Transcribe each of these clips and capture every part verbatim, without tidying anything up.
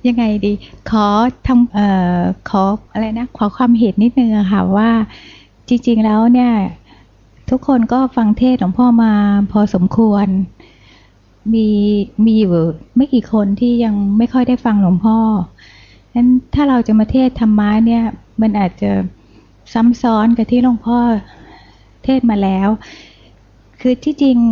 ยังไงดีขอทำเอ่อขออะไรนะขอความเห็นนิดนึงอะค่ะว่าจริงๆแล้วเนี่ยทุกคนก็ฟังเทศน์หลวงพ่อมาพอสมควรมีมีอยู่ไม่กี่คนที่ยังไม่ค่อยได้ฟังหลวงพ่องั้นถ้าเราจะมาเทศน์ธรรมะเนี่ยมันอาจจะซ้ำซ้อนกับที่หลวงพ่อเทศน์มาแล้วคือที่จริง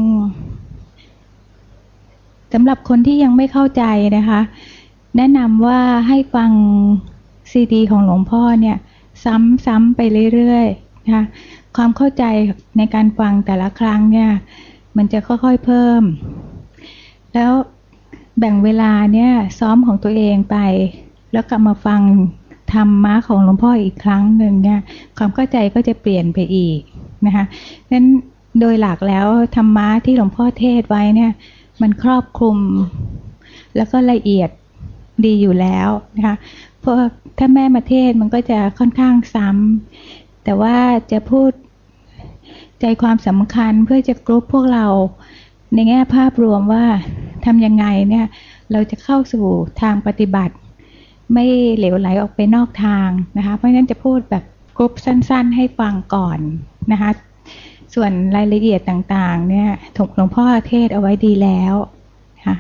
สำหรับคนที่ยังไม่เข้าใจนะคะแนะนำว่าให้ฟังซีดีของหลวงพ่อเนี่ยซ้ำๆไปเรื่อยๆนะคะความเข้าใจในการฟังแต่ละครั้งเนี่ยมันจะค่อยๆเพิ่มแล้วแบ่งเวลาเนี่ยซ้อมของตัวเองไปแล้วกลับมาฟังธรรมะของหลวงพ่ออีกครั้งหนึ่งเนี่ยความเข้าใจก็จะเปลี่ยนไปอีกนะคะนั้นโดยหลักแล้วธรรมะที่หลวงพ่อเทศไว้เนี่ยมันครอบคลุมแล้วก็ละเอียดดีอยู่แล้วนะคะเพราะถ้าแม่มาเทศมันก็จะค่อนข้างซ้ำแต่ว่าจะพูดใจความสำคัญเพื่อจะกรุ๊ปพวกเราในแง่ภาพรวมว่าทำยังไงเนี่ยเราจะเข้าสู่ทางปฏิบัติไม่เหลวไหลออกไปนอกทางนะคะเพราะฉะนั้นจะพูดแบบกรุ๊ปสั้นๆให้ฟังก่อนนะคะส่วนรายละเอียดต่างๆเนี่ยถูกหลวงพ่อเทศเอาไว้ดีแล้วค่ะ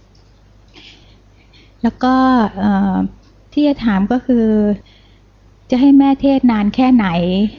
แล้วก็ที่จะถามก็คือจะให้แม่เทศนานแค่ไหน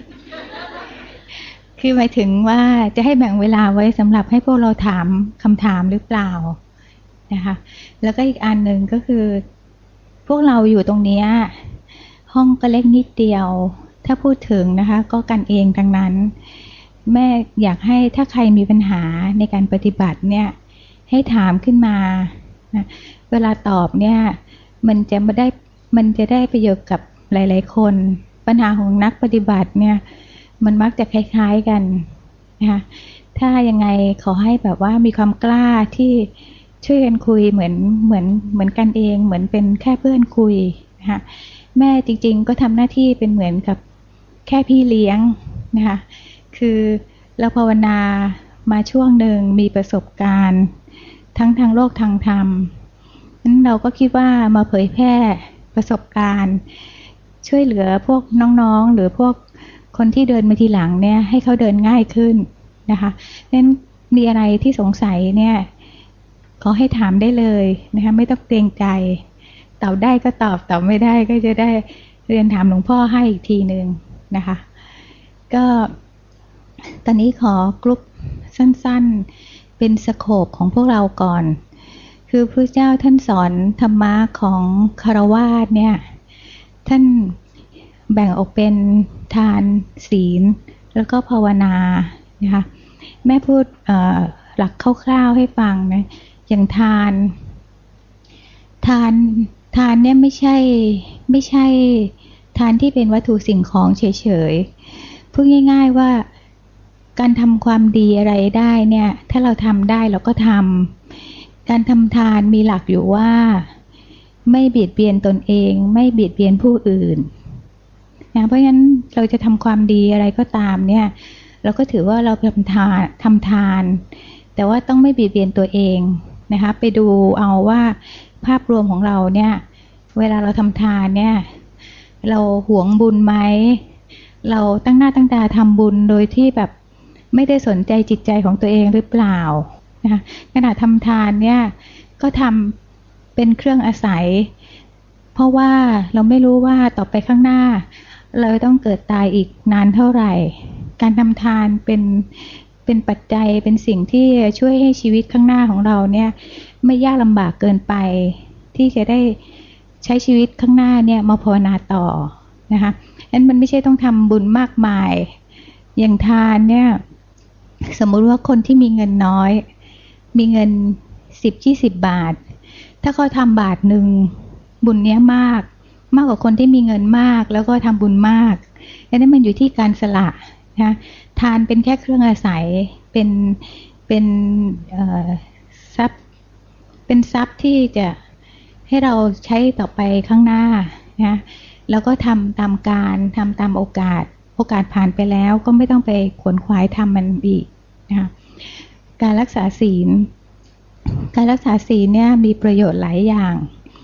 คือหมายถึงว่าจะให้แบ่งเวลาไว้สำหรับให้พวกเราถามคำถามหรือเปล่านะคะแล้วก็อีกอันหนึ่งก็คือพวกเราอยู่ตรงนี้ห้องก็เล็กนิดเดียวถ้าพูดถึงนะคะก็กันเองทั้งนั้นแม่อยากให้ถ้าใครมีปัญหาในการปฏิบัติเนี่ยให้ถามขึ้นมานะเวลาตอบเนี่ยมันจะไม่ได้มันจะได้ประโยชน์กับหลายๆคนปัญหาของนักปฏิบัติเนี่ยมันมักจะคล้ายๆกันนะคะถ้ายังไงขอให้แบบว่ามีความกล้าที่ช่วยกันคุยเหมือนเหมือนเหมือนกันเองเหมือนเป็นแค่เพื่อนคุยนะคะแม่จริงๆก็ทำหน้าที่เป็นเหมือนกับแค่พี่เลี้ยงนะคะคือเราภาวนามาช่วงหนึ่งมีประสบการณ์ทั้งทางโลกทางธรรมนั้นเราก็คิดว่ามาเผยแพร่ประสบการณ์ช่วยเหลือพวกน้องๆหรือพวกคนที่เดินมาทีหลังเนี่ยให้เขาเดินง่ายขึ้นนะคะนั้นมีอะไรที่สงสัยเนี่ยขอให้ถามได้เลยนะคะไม่ต้องเกรงใจตอบได้ก็ตอบตอบไม่ได้ก็จะได้เรียนถามหลวงพ่อให้อีกทีนึงนะคะก็ตอนนี้ขอกรุ๊ปสั้นๆเป็นสโคปของพวกเราก่อนคือพระเจ้าท่านสอนธรรมะของคฤหัสถ์เนี่ยท่านแบ่งออกเป็นทานศีลแล้วก็ภาวนานะคะแม่พูดหลักคร่าวๆให้ฟังนะอย่างทานทานทานเนี่ยไม่ใช่ไม่ใช่ทานที่เป็นวัตถุสิ่งของเฉยๆพูดง่ายๆว่าการทำความดีอะไรได้เนี่ยถ้าเราทำได้เราก็ทำการทำทานมีหลักอยู่ว่าไม่เบียดเบียนตนเองไม่เบียดเบียนผู้อื่นนะเพราะฉะนั้นเราจะทำความดีอะไรก็ตามเนี่ยเราก็ถือว่าเราทำทานทำทานแต่ว่าต้องไม่เบียดเบียนตัวเองนะคะไปดูเอาว่าภาพรวมของเราเนี่ยเวลาเราทำทานเนี่ยเราหวงบุญไหมเราตั้งหน้าตั้งตาทำบุญโดยที่แบบไม่ได้สนใจจิตใจของตัวเองหรือเปล่านะคะขณะทำทานเนี่ยก็ทำเป็นเครื่องอาศัยเพราะว่าเราไม่รู้ว่าต่อไปข้างหน้าเราต้องเกิดตายอีกนานเท่าไหร่การทำทานเป็นเป็นปัจจัยเป็นสิ่งที่ช่วยให้ชีวิตข้างหน้าของเราเนี่ยไม่ยากลำบากเกินไปที่จะได้ใช้ชีวิตข้างหน้าเนี่ยมาภาวนาต่อนะคะนั้นมันไม่ใช่ต้องทำบุญมากมายอย่างทานเนี่ยสมมุติว่าคนที่มีเงินน้อยมีเงินสิบยี่สิบบาทถ้าเขาทำบาทหนึ่งบุญเนี้ยมากมากกว่าคนที่มีเงินมากแล้วก็ทำบุญมากอันนี้มันอยู่ที่การสละนะทานเป็นแค่เครื่องอาศัยเป็นเป็นทรัพย์เป็นทรัพย์ที่จะให้เราใช้ต่อไปข้างหน้านะแล้วก็ทำตามการทำตามโอกาสโอกาสผ่านไปแล้วก็ไม่ต้องไปขวนขวายทำมันอีกนะคะการรักษาศีลการรักษาศีลเนี่ยมีประโยชน์หลายอย่างอ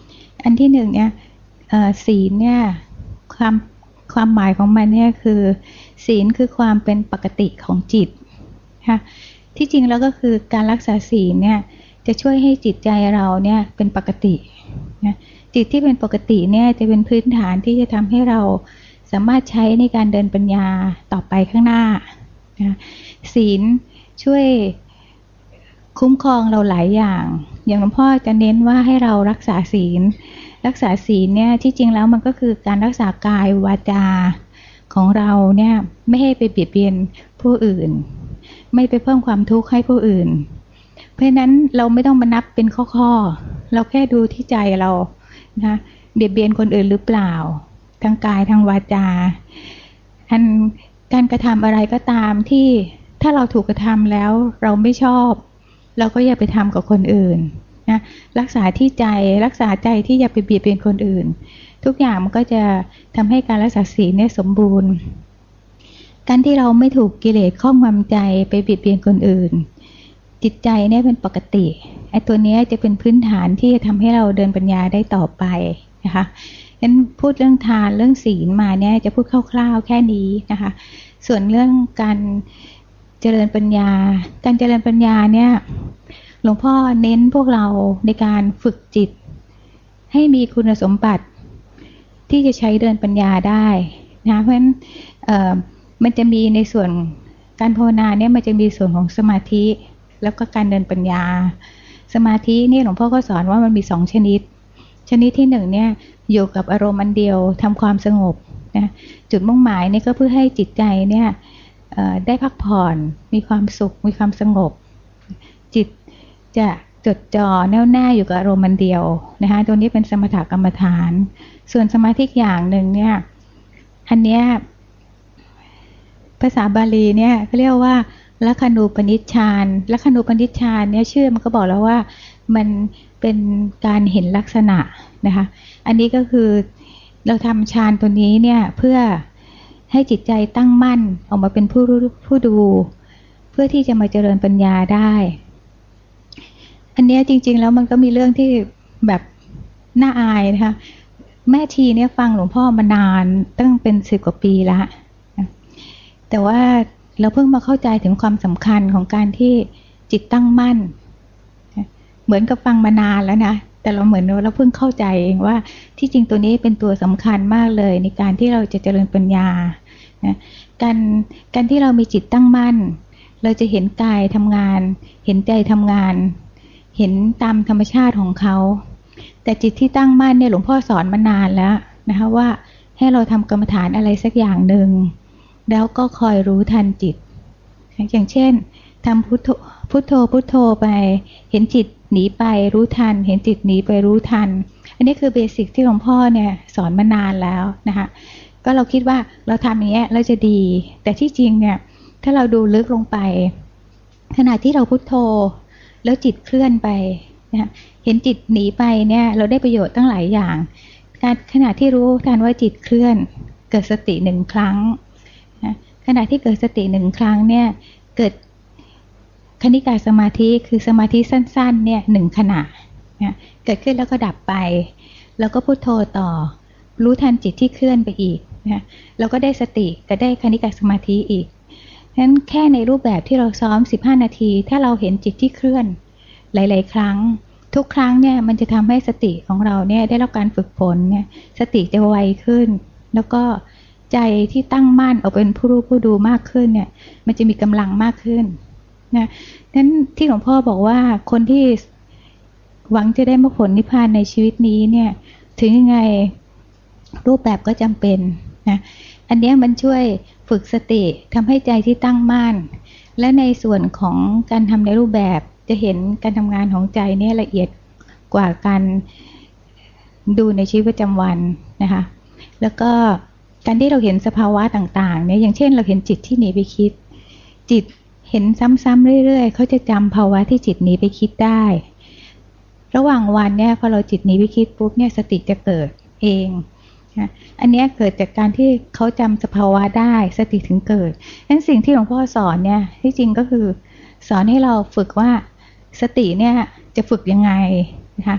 อันที่หนึ่งเนี่ยศีลเนี่ยความความหมายของมันเนี่ยคือศีลคือความเป็นปกติของจิตค่ะที่จริงแล้วก็คือการรักษาศีลเนี่ยจะช่วยให้จิตใจเราเนี่ยเป็นปกตินะจิตที่เป็นปกติเนี่ยจะเป็นพื้นฐานที่จะทำให้เราสามารถใช้ในการเดินปัญญาต่อไปข้างหน้านะศีลช่วยคุ้มครองเราหลายอย่างอย่างหลวงพ่อจะเน้นว่าให้เรารักษาศีลรักษาศีลเนี่ยที่จริงแล้วมันก็คือการรักษากายวาจาของเราเนี่ยไม่ให้ไปเบียดเบียนผู้อื่นไม่ไปเพิ่มความทุกข์ให้ผู้อื่นเพราะฉะนั้นเราไม่ต้องมานับเป็นข้อๆเราแค่ดูที่ใจเรานะเบียดเบียนคนอื่นหรือเปล่าทางกายทางวาจาอันการกระทำอะไรก็ตามที่ถ้าเราถูกกระทำแล้วเราไม่ชอบเราก็อย่าไปทำกับคนอื่นนะรักษาที่ใจรักษาใจที่อย่าไปเบียดเบียนคนอื่นทุกอย่างมันก็จะทำให้การรักษาศีลเนี่ยสมบูรณ์การที่เราไม่ถูกกิเลสครอบงำใจไปเบียดเบียนคนอื่นจิตใจเนี่ยเป็นปกติไอ้ตัวนี้จะเป็นพื้นฐานที่จะทำให้เราเดินปัญญาได้ต่อไปนะคะงั้นพูดเรื่องทานเรื่องศีลมาเนี่ยจะพูดคร่าวๆแค่นี้นะคะส่วนเรื่องการเจริญปัญญาการเจริญปัญญาเนี่ยหลวงพ่อเน้นพวกเราในการฝึกจิตให้มีคุณสมบัติที่จะใช้เดินปัญญาได้นะเพราะฉะนั้นมันจะมีในส่วนการภาวนาเนี่ยมันจะมีส่วนของสมาธิแล้วก็การเดินปัญญาสมาธินี่หลวงพ่อก็สอนว่ามันมีสองชนิดชนิดที่หนึ่งเนี่ยอยู่กับอารมณ์อันเดียวทำความสงบนะจุดมุ่งหมายนี่ก็เพื่อให้จิตใจเนี่ยได้พักผ่อนมีความสุขมีความสงบจิตจะจดจ่อแน่วแน่อยู่กับอารมณ์อันเดียวนะคะตัวนี้เป็นสมถกรรมฐานส่วนสมาธิอย่างหนึ่งเนี่ยอันเนี้ยภาษาบาลีเนี่ยเขาเรียกว่าลัคขณูปนิชฌานลัคขณูปนิชฌานเนี่ยชื่อมันก็บอกแล้วว่ามันเป็นการเห็นลักษณะนะคะอันนี้ก็คือเราทำฌานตัวนี้เนี่ยเพื่อให้จิตใจตั้งมั่นออกมาเป็นผู้รู้ผู้ดูเพื่อที่จะมาเจริญปัญญาได้อันนี้จริงๆแล้วมันก็มีเรื่องที่แบบน่าอายนะคะแม่ชีเนี่ยฟังหลวงพ่อมานานตั้งเป็นสิบกว่าปีแล้วแต่ว่าเราเพิ่งมาเข้าใจถึงความสำคัญของการที่จิตตั้งมั่นเหมือนกับฟังมานานแล้วนะแต่เราเหมือนเราเพิ่งเข้าใจเองว่าที่จริงตัวนี้เป็นตัวสำคัญมากเลยในการที่เราจะเจริญปัญญาการการที่เรามีจิตตั้งมั่นเราจะเห็นกายทำงานเห็นใจทำงานเห็นตามธรรมชาติของเขาแต่จิตที่ตั้งมั่นเนี่ยหลวงพ่อสอนมานานแล้วนะคะว่าให้เราทำกรรมฐานอะไรสักอย่างหนึ่งแล้วก็คอยรู้ทันจิตอย่างเช่นทำพุทโธพุทโธพุทโธไปเห็นจิตหนีไปรู้ทันเห็นจิตหนีไปรู้ทันอันนี้คือเบสิกที่หลวงพ่อเนี่ยสอนมานานแล้วนะคะก็เราคิดว่าเราทำอย่างเงี้ยเราจะดีแต่ที่จริงเนี่ยถ้าเราดูลึกลงไปขณะที่เราพุทโธแล้วจิตเคลื่อนไปนะเห็นจิตหนีไปเนี่ยเราได้ประโยชน์ตั้งหลายอย่างการขณะที่รู้ทันว่าจิตเคลื่อนเกิดสติหนึ่งครั้งนะขณะที่เกิดสติหนึ่งครั้งเนี่ยเกิดคณิกาสมาธิคือสมาธิสั้นๆเนี่ยหนึ่งขณะนะเกิดขึ้นแล้วก็ดับไปแล้วก็พุทโธต่อรู้ทันจิตที่เคลื่อนไปอีกนะแล้วก็ได้สติก็ได้คณิกาสมาธิอีกนั้นแค่ในรูปแบบที่เราซ้อมสิบห้านาทีถ้าเราเห็นจิตที่เคลื่อนหลายๆครั้งทุกครั้งเนี่ยมันจะทำให้สติของเราเนี่ยได้รับการฝึกฝนเนี่ยสติจะไวขึ้นแล้วก็ใจที่ตั้งมั่นออกเป็นผู้รู้ผู้ดูมากขึ้นเนี่ยมันจะมีกำลังมากขึ้นนะนั้นที่หลวงพ่อบอกว่าคนที่หวังจะได้มรรคผลนิพพานในชีวิตนี้เนี่ยถึงยังไงรูปแบบก็จำเป็นนะอันนี้มันช่วยฝึกสติทำให้ใจที่ตั้งมั่นและในส่วนของการทำในรูปแบบจะเห็นการทำงานของใจเนี่ยละเอียดกว่าการดูในชีวิตประจำวันนะคะแล้วก็การที่เราเห็นสภาวะต่างๆเนี่ยอย่างเช่นเราเห็นจิตที่หนีไปคิดจิตเห็นซ้ำๆเรื่อยๆเขาจะจำภาวะที่จิตหนีไปคิดได้ระหว่างวันเนี่ยพอเราจิตหนีไปคิดปุ๊บเนี่ยสติจะเกิดเองนะอันนี้เกิดจากการที่เขาจำสภาวะได้สติถึงเกิดนั้นสิ่งที่หลวงพ่อสอนเนี่ยที่จริงก็คือสอนให้เราฝึกว่าสติเนี่ยจะฝึกยังไงนะคะ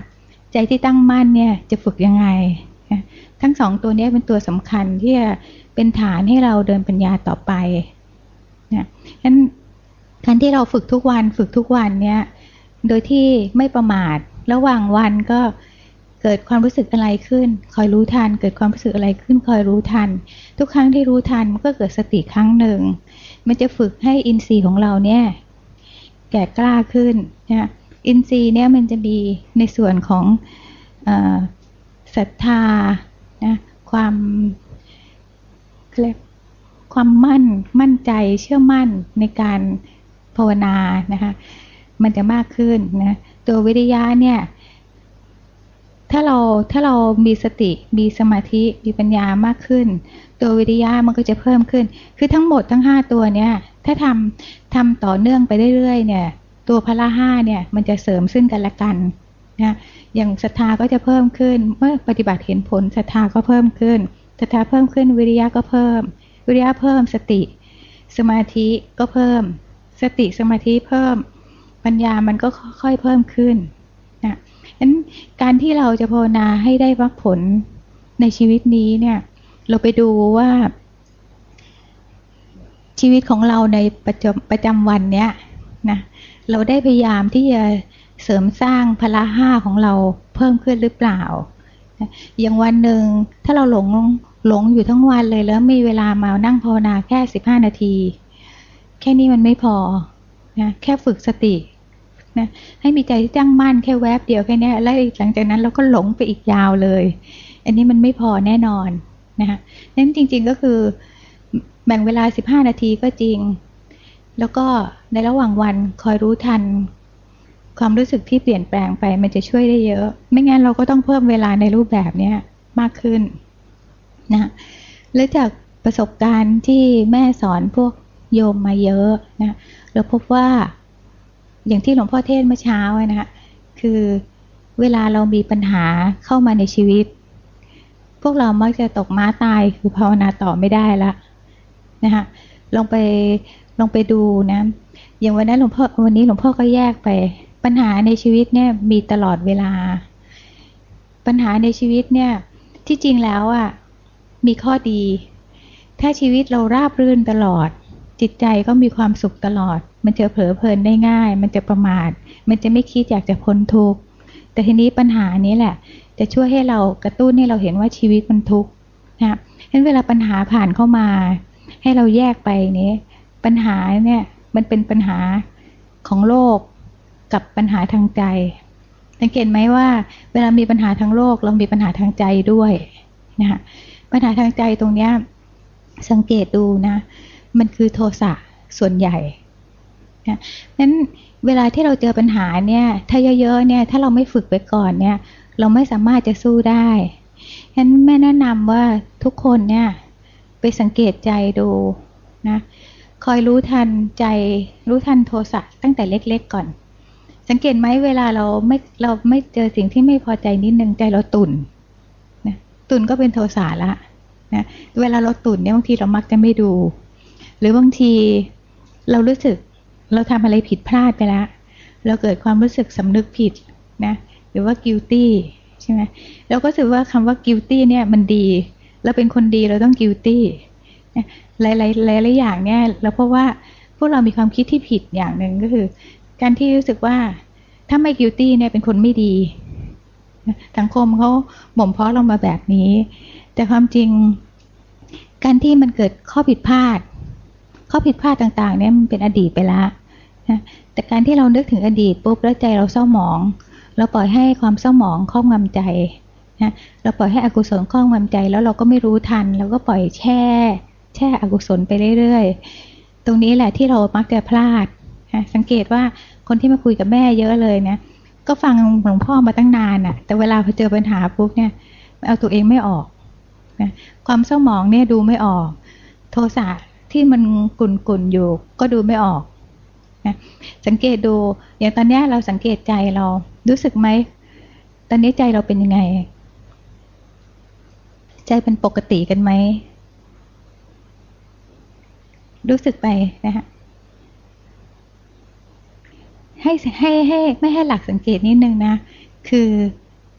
ใจที่ตั้งมั่นเนี่ยจะฝึกยังไงทั้งสองตัวนี้เป็นตัวสำคัญที่จะเป็นฐานให้เราเดินปัญญาต่อไปนะฉะนั้นการที่เราฝึกทุกวันฝึกทุกวันเนี่ยโดยที่ไม่ประมาทระหว่างวันก็เกิดความรู้สึกอะไรขึ้นคอยรู้ทันเกิดความรู้สึกอะไรขึ้นคอยรู้ทันทุกครั้งที่รู้ทันมันก็เกิดสติครั้งหนึ่งมันจะฝึกให้อินทรีย์ของเราเนี่ยแก่กล้าขึ้นนะอินทรีย์เนี่ยมันจะมีในส่วนของเอ่อศรัทธานะความเรียกความมั่นมั่นใจเชื่อมั่นในการภาวนานะคะมันจะมากขึ้นนะตัววิริยะเนี่ยถ้าเราถ้าเรามีสติมีสมาธิมีปัญญามากขึ้นตัววิริยะมันก็จะเพิ่มขึ้นคือทั้งหมดทั้งห้าตัวเนี่ยถ้าทำทำต่อเนื่องไปเรื่อยๆเนี่ยตัวพละห้าเนี่ยมันจะเสริมซึ่งกันและกันนะอย่างศรัทธาก็จะเพิ่มขึ้นเมื่อปฏิบัติเห็นผลศรัทธาก็เพิ่มขึ้นศรัทธาเพิ่มขึ้นวิริยะก็เพิ่มวิริยะเพิ่มสติสมาธิก็เพิ่มสติสมาธิเพิ่มปัญญามันก็ค่อยๆเพิ่มขึ้นนะฉะนั้นการที่เราจะภาวนาให้ได้มรรคผลในชีวิตนี้เนี่ยเราไปดูว่าชีวิตของเราในประจำประจำวันเนี้ยนะเราได้พยายามที่จะเสริมสร้างพละห้าของเราเพิ่มขึ้นหรือเปล่าอย่างวันหนึ่งถ้าเราหลงหลงอยู่ทั้งวันเลยแล้วมีเวลามานั่งภาวนาแค่สิบห้านาทีแค่นี้มันไม่พอนะแค่ฝึกสตินะให้มีใจที่ตั้งมั่นแค่แวบเดียวแค่นี้แล้วหลังจากนั้นเราก็หลงไปอีกยาวเลยอันนี้มันไม่พอแน่นอนนะคะนั้นจริงๆก็คือแบ่งเวลาสิบห้านาทีก็จริงแล้วก็ในระหว่างวันคอยรู้ทันความรู้สึกที่เปลี่ยนแปลงไปมันจะช่วยได้เยอะไม่งั้นเราก็ต้องเพิ่มเวลาในรูปแบบนี้มากขึ้นนะและจากประสบการณ์ที่แม่สอนพวกโยมมาเยอะนะเราพบว่าอย่างที่หลวงพ่อเทศน์เมื่อเช้านะคะคือเวลาเรามีปัญหาเข้ามาในชีวิตพวกเรามักจะตกม้าตายคือภาวนาต่อไม่ได้ละนะคะลองไปลองไปดูนะอย่างวันนั้นหลวงพ่อวันนี้หลวงพ่อก็แยกไปปัญหาในชีวิตเนี่ยมีตลอดเวลาปัญหาในชีวิตเนี่ยที่จริงแล้วอ่ะมีข้อดีถ้าชีวิตเราราบรื่นตลอดจิตใจก็มีความสุขตลอดมันจะเผลอเพลินได้ง่ายมันจะประมาทมันจะไม่คิดอยากจะพ้นทุกข์แต่ทีนี้ปัญหานี้แหละจะช่วยให้เรากระตุ้นให้เราเห็นว่าชีวิตมันทุกข์นะฉะนั้นเวลาปัญหาผ่านเข้ามาให้เราแยกไปนี้ปัญหาเนี่ยมันเป็นปัญหาของโลกกับปัญหาทางใจสังเกตไหมว่าเวลามีปัญหาทางโลกเรามีปัญหาทางใจด้วยนะคะปัญหาทางใจตรงเนี้ยสังเกตดูนะมันคือโทสะส่วนใหญ่นะนั้นเวลาที่เราเจอปัญหาเนี่ยถ้าเยอะๆเนี่ยถ้าเราไม่ฝึกไปก่อนเนี่ยเราไม่สามารถจะสู้ได้ฉะนั้นแม่แนะนำว่าทุกคนเนี่ยไปสังเกตใจดูนะคอยรู้ทันใจรู้ทันโทสะตั้งแต่เล็กๆก่อนสังเกตไหมเวลาเราไม่เราไม่เจอสิ่งที่ไม่พอใจนิดนึงใจเราตุ่นนะตุ่นก็เป็นโทสะละนะเวลาเราตุ่นเนี่ยบางทีเรามักจะไม่ดูหรือบางทีเรารู้สึกเราทำอะไรผิดพลาดไปแล้วเราเกิดความรู้สึกสำนึกผิดนะหรือว่า guilty ใช่ไหมเราก็รู้สึกว่าคำว่า guilty เนี่ยมันดีเราเป็นคนดีเราต้อง guilty หลายๆหลายๆอย่างเนี่ยเราเพราะว่าพวกเรามีความคิดที่ผิดอย่างหนึ่งก็คือการที่รู้สึกว่าถ้าไม่ guilty เนี่ยเป็นคนไม่ดีสังคมเขาบ่มเพาะลงมาแบบนี้แต่ความจริงการที่มันเกิดข้อผิดพลาดข้อผิดพลาดต่างๆเนี่ยมันเป็นอดีตไปแล้วนะแต่การที่เรานึกถึงอดีตปุ๊บแล้วใจเราเศร้าหมองเราปล่อยให้ความเศร้าหมองครอบงำใจนะเราปล่อยให้อกุศลครอบงำใจแล้วเราก็ไม่รู้ทันเราก็ปล่อยแช่แช่อกุศลไปเรื่อยๆตรงนี้แหละที่เรามักจะพลาดนะสังเกตว่าคนที่มาคุยกับแม่เยอะเลยนะก็ฟังหลวงพ่อมาตั้งนานอ่ะแต่เวลาพอเจอปัญหาปุ๊บเนี่ยเอาตัวเองไม่ออกนะความเศร้าหมองเนี่ยดูไม่ออกโทสะที่มันกุ่นๆอยู่ก็ดูไม่ออกนะสังเกตดูอย่างตอนนี้เราสังเกตใจเรารู้สึกไหมตอนนี้ใจเราเป็นยังไงใจเป็นปกติกันไหมรู้สึกไปนะคะให้ให้ให้ไม่ให้หลักสังเกตนิดนึงนะคือ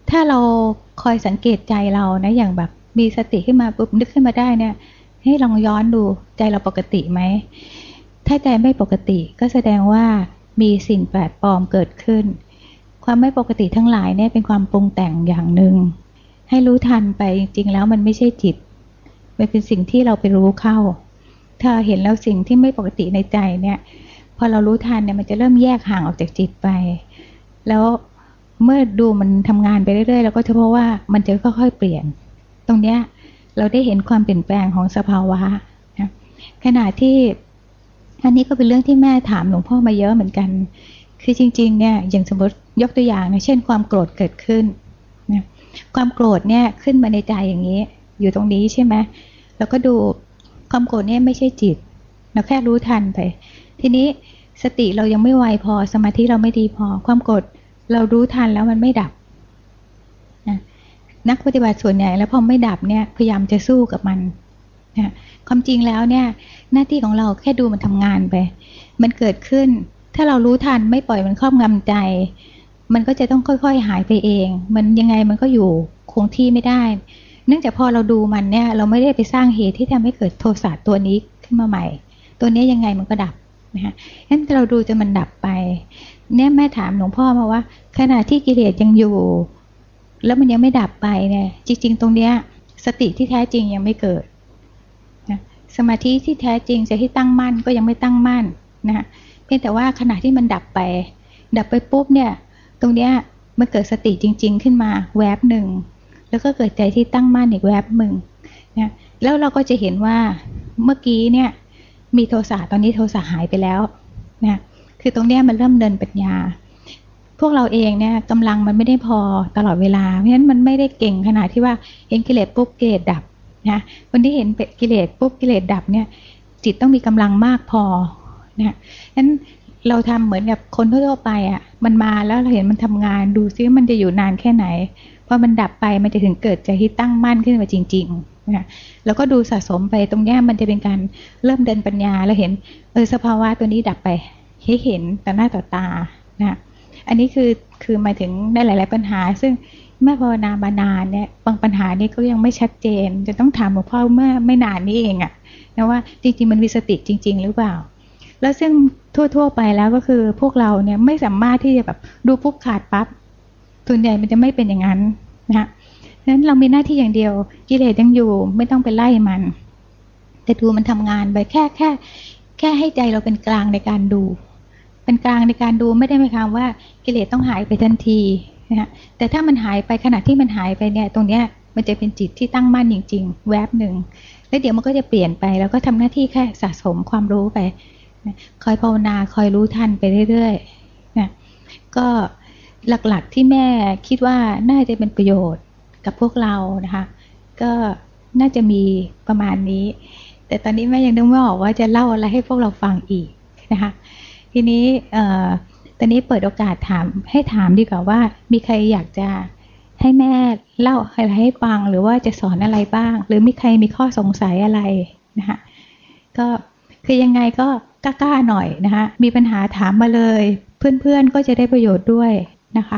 ถ้าเราคอยสังเกตใจเรานะอย่างแบบมีสติขึ้นมาปุ๊บนึกขึ้นมาได้เนี่ยให้ลองย้อนดูใจเราปกติไหมถ้าใจไม่ปกติก็แสดงว่ามีสิ่งแปลกปลอมเกิดขึ้นความไม่ปกติทั้งหลายเนี่ยเป็นความปรุงแต่งอย่างหนึ่งให้รู้ทันไปจริงๆแล้วมันไม่ใช่จิตมันเป็นสิ่งที่เราไปรู้เข้าถ้าเห็นแล้วสิ่งที่ไม่ปกติในใจเนี่ยพอเรารู้ทันเนี่ยมันจะเริ่มแยกห่างออกจากจิตไปแล้วเมื่อดูมันทำงานไปเรื่อยๆเราก็จะพบว่ามันจะค่อยๆเปลี่ยนตรงเนี้ยเราได้เห็นความเปลี่ยนแปลงของสภาวะนะขณะที่อันนี้ก็เป็นเรื่องที่แม่ถามหลวงพ่อมาเยอะเหมือนกันคือจริงๆเนี่ยอย่างสมมติยกตัวอย่างนะเช่นความโกรธเกิดขึ้นนะความโกรธเนี่ยขึ้นมาในใจอย่างนี้อยู่ตรงนี้ใช่ไหมแล้วก็ดูความโกรธเนี่ยไม่ใช่จิตเราแค่รู้ทันไปทีนี้สติเรายังไม่ไวพอสมาธิเราไม่ดีพอความโกรธเรารู้ทันแล้วมันไม่ดับนะนักปฏิบัติส่วนใหญ่แล้วพอไม่ดับเนี่ยพยายามจะสู้กับมันนะความจริงแล้วเนี่ยหน้าที่ของเราแค่ดูมันทำงานไปมันเกิดขึ้นถ้าเรารู้ทันไม่ปล่อยมันครอบงำใจมันก็จะต้องค่อยๆหายไปเองมันยังไงมันก็อยู่คงที่ไม่ได้เนื่องจากพอเราดูมันเนี่ยเราไม่ได้ไปสร้างเหตุที่ทำให้เกิดโทสะตัวนี้ขึ้นมาใหม่ตัวนี้ยังไงมันก็ดับนะฮะงั้นเราดูจนมันดับไปเนี่ยแม่ถามหลวงพ่อมาว่าขณะที่กิเลสยังอยู่แล้วมันยังไม่ดับไปเนี่ยจริงๆตรงเนี้ยสติที่แท้จริงยังไม่เกิดนะสมาธิที่แท้จริงจะที่ตั้งมั่นก็ยังไม่ตั้งมั่นนะเพียงแต่ว่าขณะที่มันดับไปดับไปปุ๊บเนี่ยตรงเนี้ยมันเกิดสติจริงๆขึ้นมาแวบหนึ่งแล้วก็เกิดใจที่ตั้งมั่นอีกแวบหนึ่งนะแล้วเราก็จะเห็นว่าเมื่อกี้เนี่ยมีโทสะตอนนี้โทสะหายไปแล้วนะคือตรงเนี้ยมันเริ่มเดินปัญญาพวกเราเองเนี่ยกำลังมันไม่ได้พอตลอดเวลาเพราะฉะนั้นมันไม่ได้เก่งขนาดที่ว่าเห็นกิเลสปุ๊บกิเลสดับนะคนที่เห็นกิเลสปุ๊บกิเลสดับเนี่ยจิตต้องมีกำลังมากพอนะนั้นเราทำเหมือนกับคนทั่วไปอ่ะมันมาแล้วเราเห็นมันทำงานดูซิว่ามันจะอยู่นานแค่ไหนพอมันดับไปมันจะถึงเกิดใจที่ตั้งมั่นขึ้นมาจริงๆนะแล้วก็ดูสะสมไปตรงนี้มันจะเป็นการเริ่มเดินปัญญาแล้วเห็นเออสภาวะตัวนี้ดับไปให้เห็นต่อหน้าต่อตานะอันนี้คือคือหมายถึงในหลายๆปัญหาซึ่งแม่ภาวนามานานเนี่ยบางปัญหานี้ก็ยังไม่ชัดเจนจะต้องถามหลวงพ่อเมื่อไม่นานนี้เองอะนะว่าจริงๆมันมีสติจริงๆหรือเปล่าแล้วซึ่งทั่วๆไปแล้วก็คือพวกเราเนี่ยไม่สามารถที่จะแบบดูปุ๊บขาดปั๊บส่วนใหญ่มันจะไม่เป็นอย่างนั้นนะฉะนั้นเรามีหน้าที่อย่างเดียวกิเลสยังอยู่ไม่ต้องไปไล่มันแต่ดูมันทำงานไปแค่แค่แค่ให้ใจเราเป็นกลางในการดูเป็นกลางในการดูไม่ได้หมายความว่ากิเลสต้องหายไปทันทีนะฮะแต่ถ้ามันหายไปขณะที่มันหายไปเนี่ยตรงเนี้ยมันจะเป็นจิตที่ตั้งมั่นจริงๆแวบหนึ่งแล้วเดี๋ยวมันก็จะเปลี่ยนไปแล้วก็ทำหน้าที่แค่สะสมความรู้ไปคอยภาวนาคอยรู้ทันไปเรื่อยๆนะก็หลักๆที่แม่คิดว่าน่าจะเป็นประโยชน์กับพวกเรานะคะก็น่าจะมีประมาณนี้แต่ตอนนี้แม่ยังนึกไม่ออกว่าจะเล่าอะไรให้พวกเราฟังอีกนะคะทีนี้เอ่อตอนนี้เปิดโอกาสถามให้ถามดีกว่าว่ามีใครอยากจะให้แม่เล่าอะไรให้ฟังหรือว่าจะสอนอะไรบ้างหรือมีใครมีข้อสงสัยอะไรนะคะก็คือยังไงก็กล้าๆหน่อยนะคะมีปัญหาถามมาเลยเพื่อนๆก็จะได้ประโยชน์ด้วยนะคะ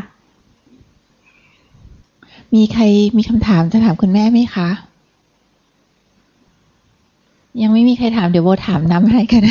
มีใครมีคำถามจะถามคุณแม่ไหมคะยังไม่มีใครถามเดี๋ยวโบถามน้ำให้กัน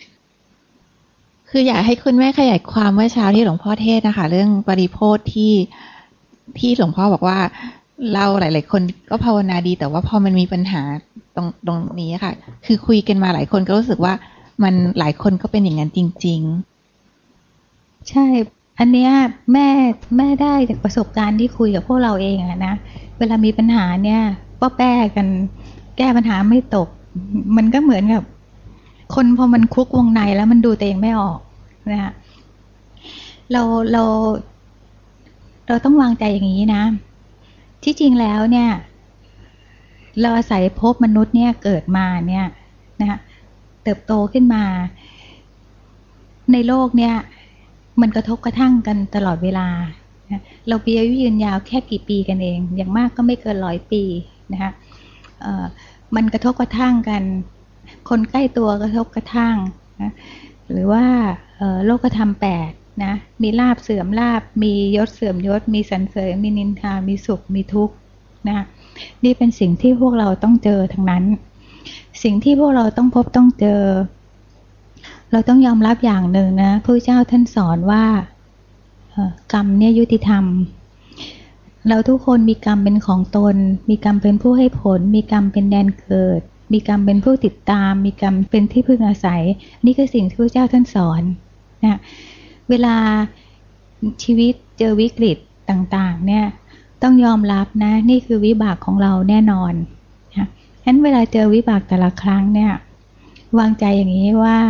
คืออยากให้คุณแม่ขยายความเมื่อเช้าที่หลวงพ่อเทศนะคะเรื่องปริโภทที่ที่หลวงพ่อบอกว่าเราหลายๆคนก็ภาวนาดีแต่ว่าพอมันมีปัญหาตรงตรงนี้ค่ะคือคุยกันมาหลายคนก็รู้สึกว่ามันหลายคนก็เป็นอย่างนั้นจริงๆใช่อันเนี้ยแม่แม่ได้จากประสบการณ์ที่คุยกับพวกเราเองอะนะเวลามีปัญหาเนี่ยป้อแป้กันแก้ปัญหาไม่ตกมันก็เหมือนกับคนพอมันคลุกวงในแล้วมันดูตัวเองไม่ออกนะฮะเราเราเราต้องวางใจอย่างนี้นะที่จริงแล้วเนี่ยเราอาศัยภพมนุษย์เนี่ยเกิดมาเนี่ยนะฮะเติบโตขึ้นมาในโลกเนี่ยมันกระทบกระทั่งกันตลอดเวลาเรามีอายุยืนยาวแค่กี่ปีกันเองอย่างมากก็ไม่เกินร้อยปีนะคะมันกระทบกระทั่งกันคนใกล้ตัวกระทบกระทั่งนะหรือว่าโลกธรรมแปดนะมีลาภเสื่อมลาภมียศเสื่อมยศมีสรรเสริญมีนินทามีสุขมีทุกข์นะนี่เป็นสิ่งที่พวกเราต้องเจอทั้งนั้นสิ่งที่พวกเราต้องพบต้องเจอเราต้องยอมรับอย่างหนึ่งนะพระเจ้าท่านสอนว่ากรรมเนี่ยยุติธรรมเราทุกคนมีกรรมเป็นของตนมีกรรมเป็นผู้ให้ผลมีกรรมเป็นแดนเกิดมีกรรมเป็นผู้ติดตามมีกรรมเป็นที่พึ่งอาศัยนี่คือสิ่งที่พระเจ้าท่านสอนนะเวลาชีวิตเจอวิกฤตต่างๆเนี่ยต้องยอมรับนะนี่คือวิบากของเราแน่นอนนะฉะนั้นเวลาเจอวิบากแต่ละครั้งเนี่ยวางใจอย่างนี้ว่า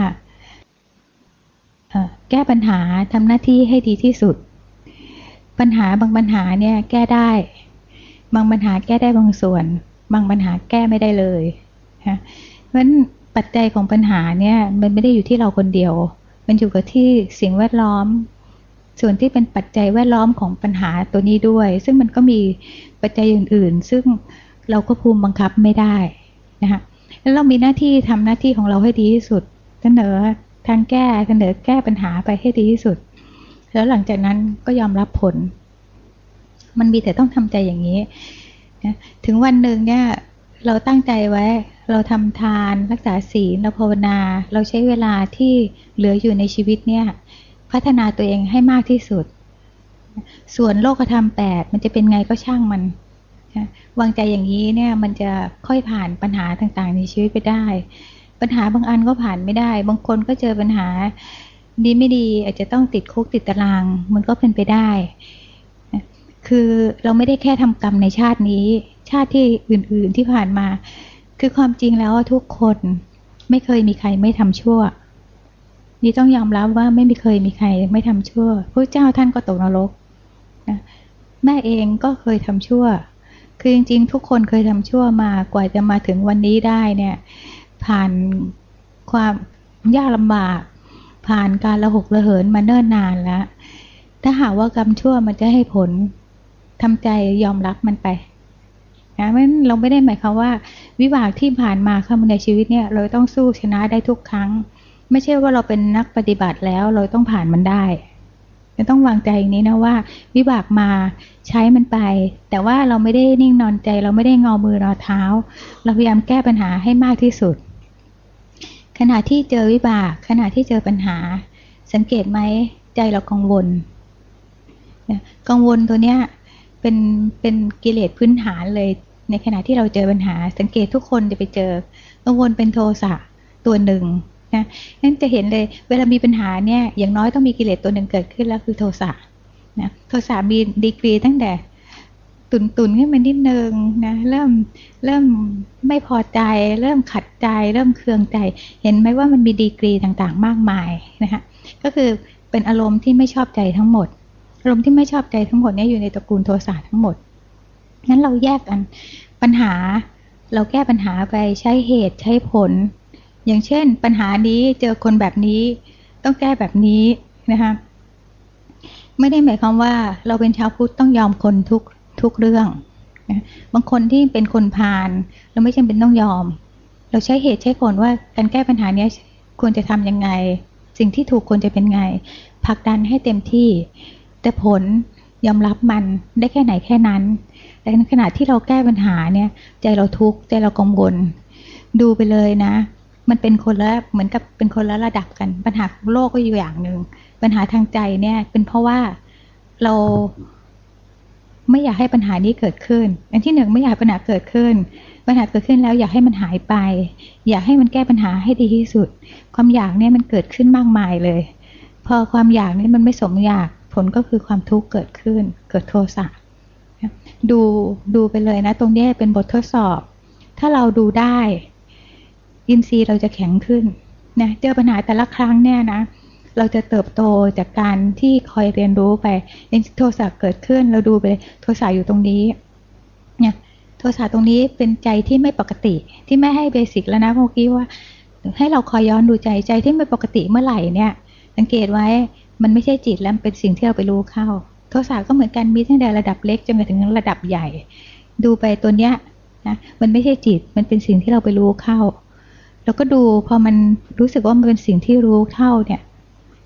แก้ปัญหาทำหน้าที่ให้ดีที่สุดปัญหาบางปัญหาเนี่ยแก้ได้บางปัญหาแก้ได้บางส่วนบางปัญหาแก้ไม่ได้เลยนะเพราะฉะนั้นปัจจัยของปัญหาเนี่ยมันไม่ได้อยู่ที่เราคนเดียวมันอยู่กับที่สิ่งแวดล้อมส่วนที่เป็นปัจจัยแวดล้อมของปัญหาตัวนี้ด้วยซึ่งมันก็มีปัจจัยอื่นๆซึ่งเราก็ภูมิบังคับไม่ได้นะคะแล้วเรามีหน้าที่ทำหน้าที่ของเราให้ดีที่สุดเสนอทางแก้เสนอแก้ปัญหาไปให้ดีที่สุดแล้วหลังจากนั้นก็ยอมรับผลมันมีแต่ต้องทำใจอย่างนี้นะถึงวันหนึ่งเนี่ยเราตั้งใจไว้เราทำทานรักษาศีลเราภาวนาเราใช้เวลาที่เหลืออยู่ในชีวิตเนี่ยพัฒนาตัวเองให้มากที่สุดส่วนโลกธรรมแปดมันจะเป็นไงก็ช่างมันนะวางใจอย่างนี้เนี่ยมันจะค่อยผ่านปัญหาต่างๆในชีวิตไปได้ปัญหาบางอันก็ผ่านไม่ได้บางคนก็เจอปัญหาดีไม่ดีอาจจะต้องติดคุกติดตารางมันก็เป็นไปได้คือเราไม่ได้แค่ทำกรรมในชาตินี้ชาติที่อื่นๆที่ผ่านมาคือความจริงแล้วทุกคนไม่เคยมีใครไม่ทำชั่วนี่ต้องยอมรับว่าไม่มีเคยมีใครไม่ทำชั่วพระเจ้าท่านก็ตกนรกนะแม่เองก็เคยทำชั่วคือจริงๆทุกคนเคยทำชั่วมากว่าจะมาถึงวันนี้ได้เนี่ยผ่านความยากลำบากผ่านการระหกระเหินมาเนิ่นนานแล้วถ้าหากว่ากรรมชั่วมันจะให้ผลทำใจยอมรับมันไปนะเพราะฉะนั้นเราไม่ได้หมายความว่าวิบากที่ผ่านมาเข้ามาในชีวิตเนี่ยเราต้องสู้ชนะได้ทุกครั้งไม่ใช่ว่าเราเป็นนักปฏิบัติแล้วเราต้องผ่านมันได้เราต้องวางใจอย่างนี้นะว่าวิบากมาใช้มันไปแต่ว่าเราไม่ได้นิ่งนอนใจเราไม่ได้งอมือรอเท้าเราพยายามแก้ปัญหาให้มากที่สุดขณะที่เจอวิบากขณะที่เจอปัญหาสังเกตไหมใจเรากังวลกังวลตัวเนี้ยเป็นเป็นกิเลสพื้นฐานเลยในขณะที่เราเจอปัญหาสังเกตทุกคนจะไปเจอกังวลเป็นโทสะตัวหนึ่งนะนั่นจะเห็นเลยเวลามีปัญหาเนี่ยอย่างน้อยต้องมีกิเลสตัวหนึ่งเกิดขึ้นแล้วคือโทสะนะโทสะมีดีกรีตั้งแต่ตุนตุนขึ้นมานิดนึงนะเริ่มเริ่มไม่พอใจเริ่มขัดใจเริ่มเคืองใจเห็นไหมว่ามันมีดีกรีต่างๆมากมายนะคะก็คือเป็นอารมณ์ที่ไม่ชอบใจทั้งหมดอารมณ์ที่ไม่ชอบใจทั้งหมดนี้อยู่ในตระกูลโทสะทั้งหมดงั้นเราแยกกันปัญหาเราแก้ปัญหาไปใช้เหตุใช้ผลอย่างเช่นปัญหานี้เจอคนแบบนี้ต้องแก้แบบนี้นะคะไม่ได้หมายความว่าเราเป็นชาวพุทธต้องยอมคนทุกทุกเรื่องนะบางคนที่เป็นคนพาลเราไม่จำเป็นต้องยอมเราใช้เหตุใช้ผลว่าการแก้ปัญหานี้ควรจะทำยังไงสิ่งที่ถูกควรจะเป็นไงผลักดันให้เต็มที่แต่ผลยอมรับมันได้แค่ไหนแค่นั้นแต่ในขณะที่เราแก้ปัญหาเนี่ยใจเราทุกข์ใจเรากังวลดูไปเลยนะมันเป็นคนละเหมือนกับเป็นคนละระดับกันปัญหาของโลกก็อยู่อย่างหนึ่งปัญหาทางใจเนี่ยเป็นเพราะว่าเราไม่อยากให้ปัญหานี้เกิดขึ้นอันที่หนึ่งไม่อยากปัญหาเกิดขึ้นปัญหาเกิดขึ้นแล้วอยากให้มันหายไปอยากให้มันแก้ปัญหาให้ดีที่สุดความอยากเนี่ยมันเกิดขึ้นมากมายเลยพอความอยากนี้มันไม่สมอยากผลก็คือความทุกข์เกิดขึ้นเกิดโทสะดูดูไปเลยนะตรงนี้เป็นบททดสอบถ้าเราดูได้อินทรีย์เราจะแข็งขึ้นนะเจอปัญหาแต่ละครั้งเนี่ยนะเราจะเติบโตจากการที่คอยเรียนรู้ไปเองโทสะเกิดขึ้นเราดูไปโทสะอยู่ตรงนี้เนี่ยโทสะตรงนี้เป็นใจที่ไม่ปกติที่ไม่ให้เบสิกแล้วนะเมื่อกี้ว่าให้เราคอยย้อนดูใจใจที่ไม่ปกติเมื่อไหร่เนี่ยสังเกตไว้มันไม่ใช่จิตแล้วเป็นสิ่งที่เราไปรู้เข้าโทสะก็เหมือนกันมีตั้งแต่ระดับเล็กจนไปถึงระดับใหญ่ดูไปตัวเนี้ยนะมันไม่ใช่จิตมันเป็นสิ่งที่เราไปรู้เข้าแล้วก็ดูพอมันรู้สึกว่ามันเป็นสิ่งที่รู้เข้าเนี่ย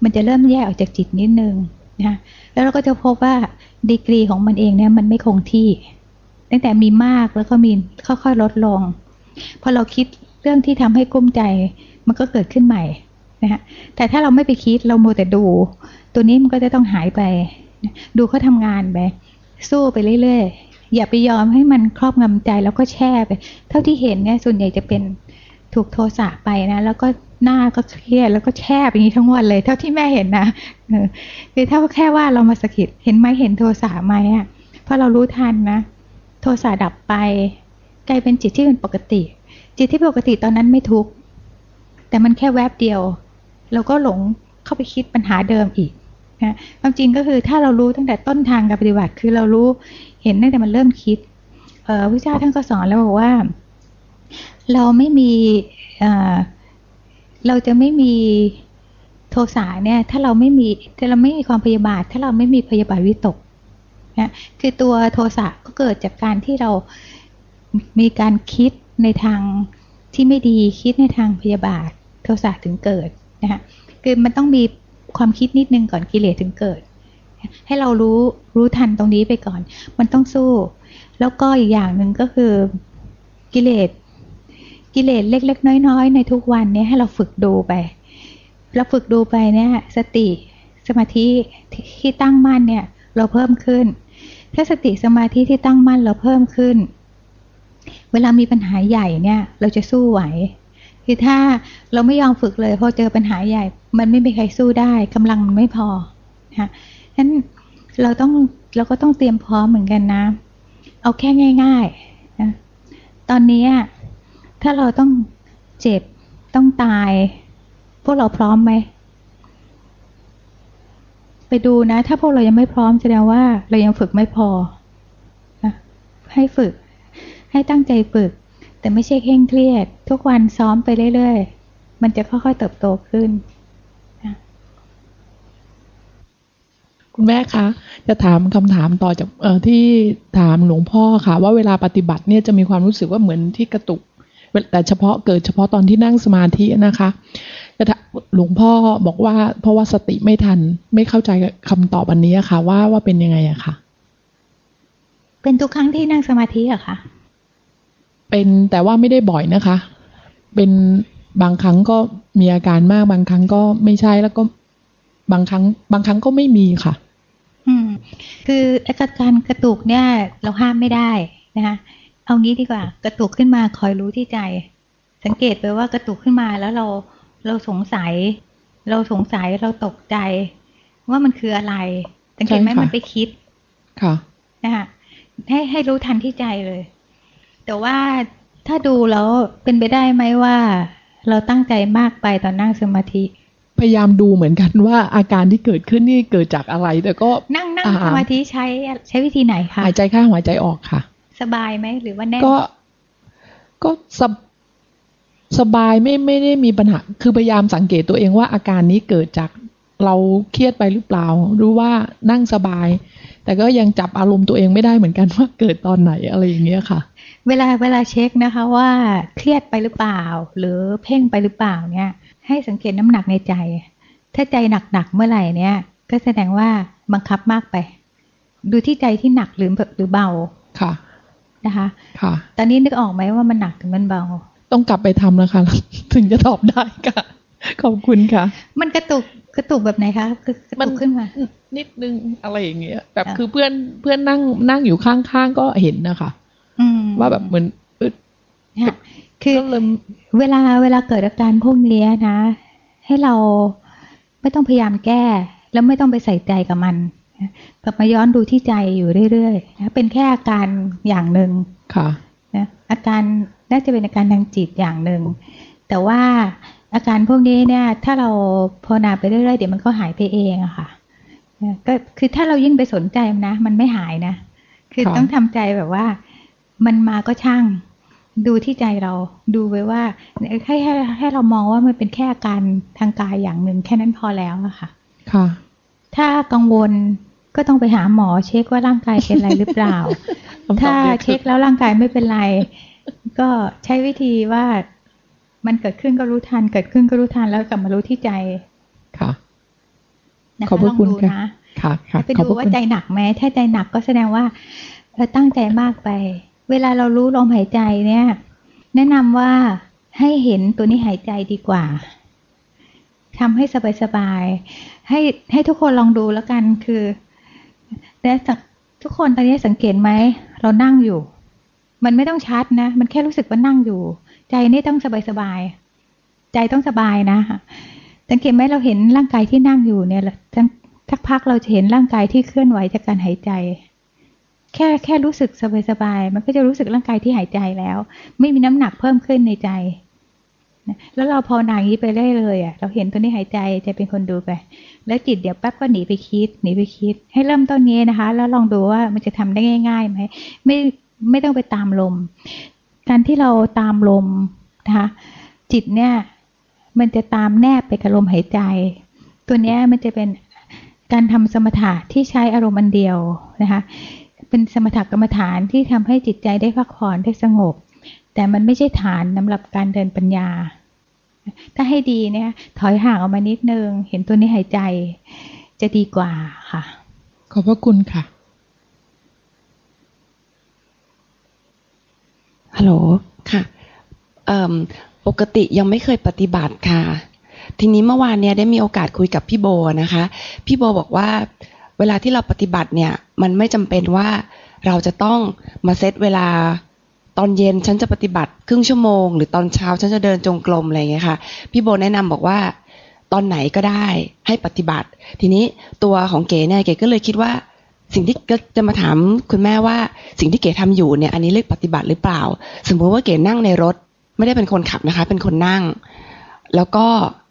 มันจะเริ่มแยกออกจากจิตนิดนึงนะแล้วเราก็จะพบว่าดีกรีของมันเองเนี่ยมันไม่คงที่ตั้งแต่มีมากแล้วก็มีค่อยๆลดลงพอเราคิดเรื่องที่ทำให้กุ้มใจมันก็เกิดขึ้นใหม่นะฮะแต่ถ้าเราไม่ไปคิดเราโมแต่ดูตัวนี้มันก็จะต้องหายไปดูเขาทำงานไปสู้ไปเรื่อยๆอย่าไปยอมให้มันครอบงำใจแล้วก็แช่ไปเท่าที่เห็นเนี่ยส่วนใหญ่จะเป็นถูกโทสะไปนะแล้วก็หน้าก็เครียดแล้วก็แช่ไปอย่างนี้ทั้งวันเลยเท่าที่แม่เห็นนะคือถ้าแค่ว่าเรามาสะกิดเห็นไหมเห็นโทสะไหมอ่ะพอเรารู้ทันนะโทสะดับไปกลายเป็นจิตที่เป็นปกติจิตที่ปกติตอนนั้นไม่ทุกข์แต่มันแค่แวบเดียวเราก็หลงเข้าไปคิดปัญหาเดิมอีกนะความจริงก็คือถ้าเรารู้ตั้งแต่ต้นทางการปฏิบัติคือเรารู้เห็นตั้งแต่มันเริ่มคิดเอ่อพระเจ้าท่านก็สอนแล้วบอกว่าเราไม่มีเอ่อเราจะไม่มีโทสะเนี่ยถ้าเราไม่มีถ้าเราไม่มีความพยาบาทถ้าเราไม่มีพยาบาทวิตกนะคือตัวโทสะก็เกิดจากการที่เรามีการคิดในทางที่ไม่ดีคิดในทางพยาบาทโทสะถึงเกิดนะคะคือมันต้องมีความคิดนิดนึงก่อนกิเลสถึงเกิดให้เรารู้รู้ทันตรงนี้ไปก่อนมันต้องสู้แล้วก็อีกอย่างหนึ่งก็คือกิเลสกิเลสเล็กๆน้อยๆในทุกวันนี้ให้เราฝึกดูไปเราฝึกดูไปเนี่ยสติสมาธิที่ตั้งมั่นเนี่ยเราเพิ่มขึ้นถ้าสติสมาธิที่ตั้งมั่นเราเพิ่มขึ้นเวลามีปัญหาใหญ่เนี่ยเราจะสู้ไหวคือถ้าเราไม่ยอมฝึกเลยพอเจอปัญหาใหญ่มันไม่มีใครสู้ได้กำลังมันไม่พอนะฉะนั้นเราต้องเราก็ต้องเตรียมพร้อมเหมือนกันนะเอาแค่ง่ายๆนะตอนนี้ถ้าเราต้องเจ็บต้องตายพวกเราพร้อมไหมไปดูนะถ้าพวกเรายังไม่พร้อมแสดงว่าเรายังฝึกไม่พอนะให้ฝึกให้ตั้งใจฝึกแต่ไม่ใช่เคร่งเครียดทุกวันซ้อมไปเรื่อยๆมันจะค่อยๆเติบโตขึ้นนะคุณแม่คะจะถามคำถามต่อจากเอ่อที่ถามหลวงพ่อค่ะว่าเวลาปฏิบัติเนี่ยจะมีความรู้สึกว่าเหมือนที่กระตุกแต่เฉพาะเกิดเฉพาะตอนที่นั่งสมาธินะคะหลวงพ่อบอกว่าเพราะว่าสติไม่ทันไม่เข้าใจคำตอบอันนี้ค่ะว่าว่าเป็นยังไงอะค่ะเป็นทุกครั้งที่นั่งสมาธิอะค่ะเป็นแต่ว่าไม่ได้บ่อยนะคะเป็นบางครั้งก็มีอาการมากบางครั้งก็ไม่ใช่แล้วก็บางครั้งบางครั้งก็ไม่มีค่ะอืมคืออาการกระตุกเนี่ยเราห้ามไม่ได้นะคะเอางี้ดีกว่ากระตุกขึ้นมาคอยรู้ที่ใจสังเกตไปว่ากระตุกขึ้นมาแล้วเราเราสงสัยเราสงสัยเราตกใจว่ามันคืออะไรสังเกตไหมมันไปคิดค่ะนะคะให้ให้รู้ทันที่ใจเลยแต่ว่าถ้าดูแล้วเป็นไปได้ไหมว่าเราตั้งใจมากไปตอนนั่งสมาธิพยายามดูเหมือนกันว่าอาการที่เกิดขึ้นนี่เกิดจากอะไรแต่ก็นั่งนั่งสมาธิใช้ใช้วิธีไหนคะหายใจเข้าหายใจออกค่ะสบายไหมหรือว่าแน่นก็ก็สสบายไม่ไม่ได้มีปัญหาคือพยายามสังเกตตัวเองว่าอาการนี้เกิดจากเราเครียดไปหรือเปล่ารู้ว่านั่งสบายแต่ก็ยังจับอารมณ์ตัวเองไม่ได้เหมือนกันว่าเกิดตอนไหนอะไรอย่างเงี้ยค่ะเวลาเวลาเช็คนะคะว่าเครียดไปหรือเปล่าหรือเพ่งไปหรือเปล่าเนี่ยให้สังเกตน้ำหนักในใจถ้าใจหนักๆเมื่อไหร่เนี่ยก็แสดงว่าบังคับมากไปดูที่ใจที่หนักหรือหรือเบาค่ะนะคะค่ะตอนนี้นึกออกไหมว่ามันหนักหรือมันเบาต้องกลับไปทำแล้วค่ะถึงจะตอบได้ค่ะขอบคุณค่ะมันกระตุกกระตุกแบบไหนคะคือกระตุกขึ้นมานิดนึงอะไรอย่างเงี้ยแบบคือเพื่อนเพื่อนนั่งนั่งอยู่ข้างๆก็เห็นนะคะว่าแบบเหมือนอึดคือเวลาเวลาเกิดอาการพวกนี้นะให้เราไม่ต้องพยายามแก้แล้วไม่ต้องไปใส่ใจกับมันกลับมาย้อนดูที่ใจอยู่เรื่อยๆนะเป็นแค่อาการอย่างหนึ่งค่ะนะอาการน่าจะเป็นอาการทางจิตอย่างหนึ่งแต่ว่าอาการพวกนี้เนี่ยถ้าเราภาวนาไปเรื่อยๆเดี๋ยวมันก็หายไปเองอะค่ะก็คือถ้าเรายิ่งไปสนใจมันนะมันไม่หายนะคือต้องทำใจแบบว่ามันมาก็ช่างดูที่ใจเราดูไว้ว่าให้ให้ให้เรามองว่ามันเป็นแค่อาการทางกายอย่างหนึ่งแค่นั้นพอแล้วอะค่ะค่ะถ้ากังวลก็ต้องไปหาหมอเช็คว่าร่างกายเป็นอะไรหรือเปล่า ถ้าเช็คแล้วร่างกายไม่เป็นไรก็ใช้วิธีว่ามันเกิดขึ้นก็รู้ทันเกิดขึ้นก็รู้ทันแล้วกลับมารู้ที่ใจค่ะนะคะขอบพระคุณลองดูค่ะนะค่ะค่ะไปดูว่าใจหนักไหมถ้าใจหนักก็แสดงว่าเราตั้งใจมากไปเวลาเรารู้ลมหายใจเนี่ยแนะนำว่าให้เห็นตัวนี้หายใจดีกว่าทำให้สบายๆให้ให้ทุกคนลองดูแล้วกันคือและทุกคนตอนนี้สังเกตไหมเรานั่งอยู่มันไม่ต้องชัดนะมันแค่รู้สึกว่านั่งอยู่ใจนี่ต้องสบายๆใจต้องสบายนะสังเกตไหมเราเห็นร่างกายที่นั่งอยู่เนี่ยสักพักเราจะเห็นร่างกายที่เคลื่อนไหวจากการหายใจแค่แค่รู้สึกสบายๆมันก็จะรู้สึกร่างกายที่หายใจแล้วไม่มีน้ำหนักเพิ่มขึ้นในใจแล้วเราพอนาอย่างนี้ไปเรื่อยเลยอ่ะเราเห็นตัวนี้หายใจจะเป็นคนดูไปแล้วจิตเดี๋ยวแป๊บก็หนีไปคิดหนีไปคิดให้เริ่มต้นนี้นะคะแล้วลองดูว่ามันจะทำได้ง่ายๆไหมไม่ไม่ต้องไปตามลมการที่เราตามลมนะคะจิตเนี่ยมันจะตามแนบไปกับลมหายใจตัวนี้มันจะเป็นการทำสมถะที่ใช้อารมณ์อันเดียวนะคะเป็นสมถกรรมฐานที่ทำให้จิตใจได้พักผ่อนได้สงบแต่มันไม่ใช่ฐานสำหรับการเดินปัญญาถ้าให้ดีเนี่ยถอยห่างออกมานิดนึงเห็นตัวนี้หายใจจะดีกว่าค่ะขอบพระคุณค่ะฮัลโหลค่ะปกติยังไม่เคยปฏิบัติค่ะทีนี้เมื่อวานเนี่ยได้มีโอกาสคุยกับพี่โบนะคะพี่โบบอกว่าเวลาที่เราปฏิบัติเนี่ยมันไม่จำเป็นว่าเราจะต้องมาเซตเวลาตอนเย็นฉันจะปฏิบัติครึ่งชั่วโมงหรือตอนเช้าฉันจะเดินจงกรมอะไรอย่างเงี้ยค่ะพี่โบแนะนำบอกว่าตอนไหนก็ได้ให้ปฏิบัติทีนี้ตัวของเก๋เนี่ยเก๋ก็เลยคิดว่าสิ่งที่ก็จะมาถามคุณแม่ว่าสิ่งที่เก๋ทำอยู่เนี่ยอันนี้เรียกปฏิบัติหรือเปล่าสมมติว่าเก๋นั่งในรถไม่ได้เป็นคนขับนะคะเป็นคนนั่งแล้วก็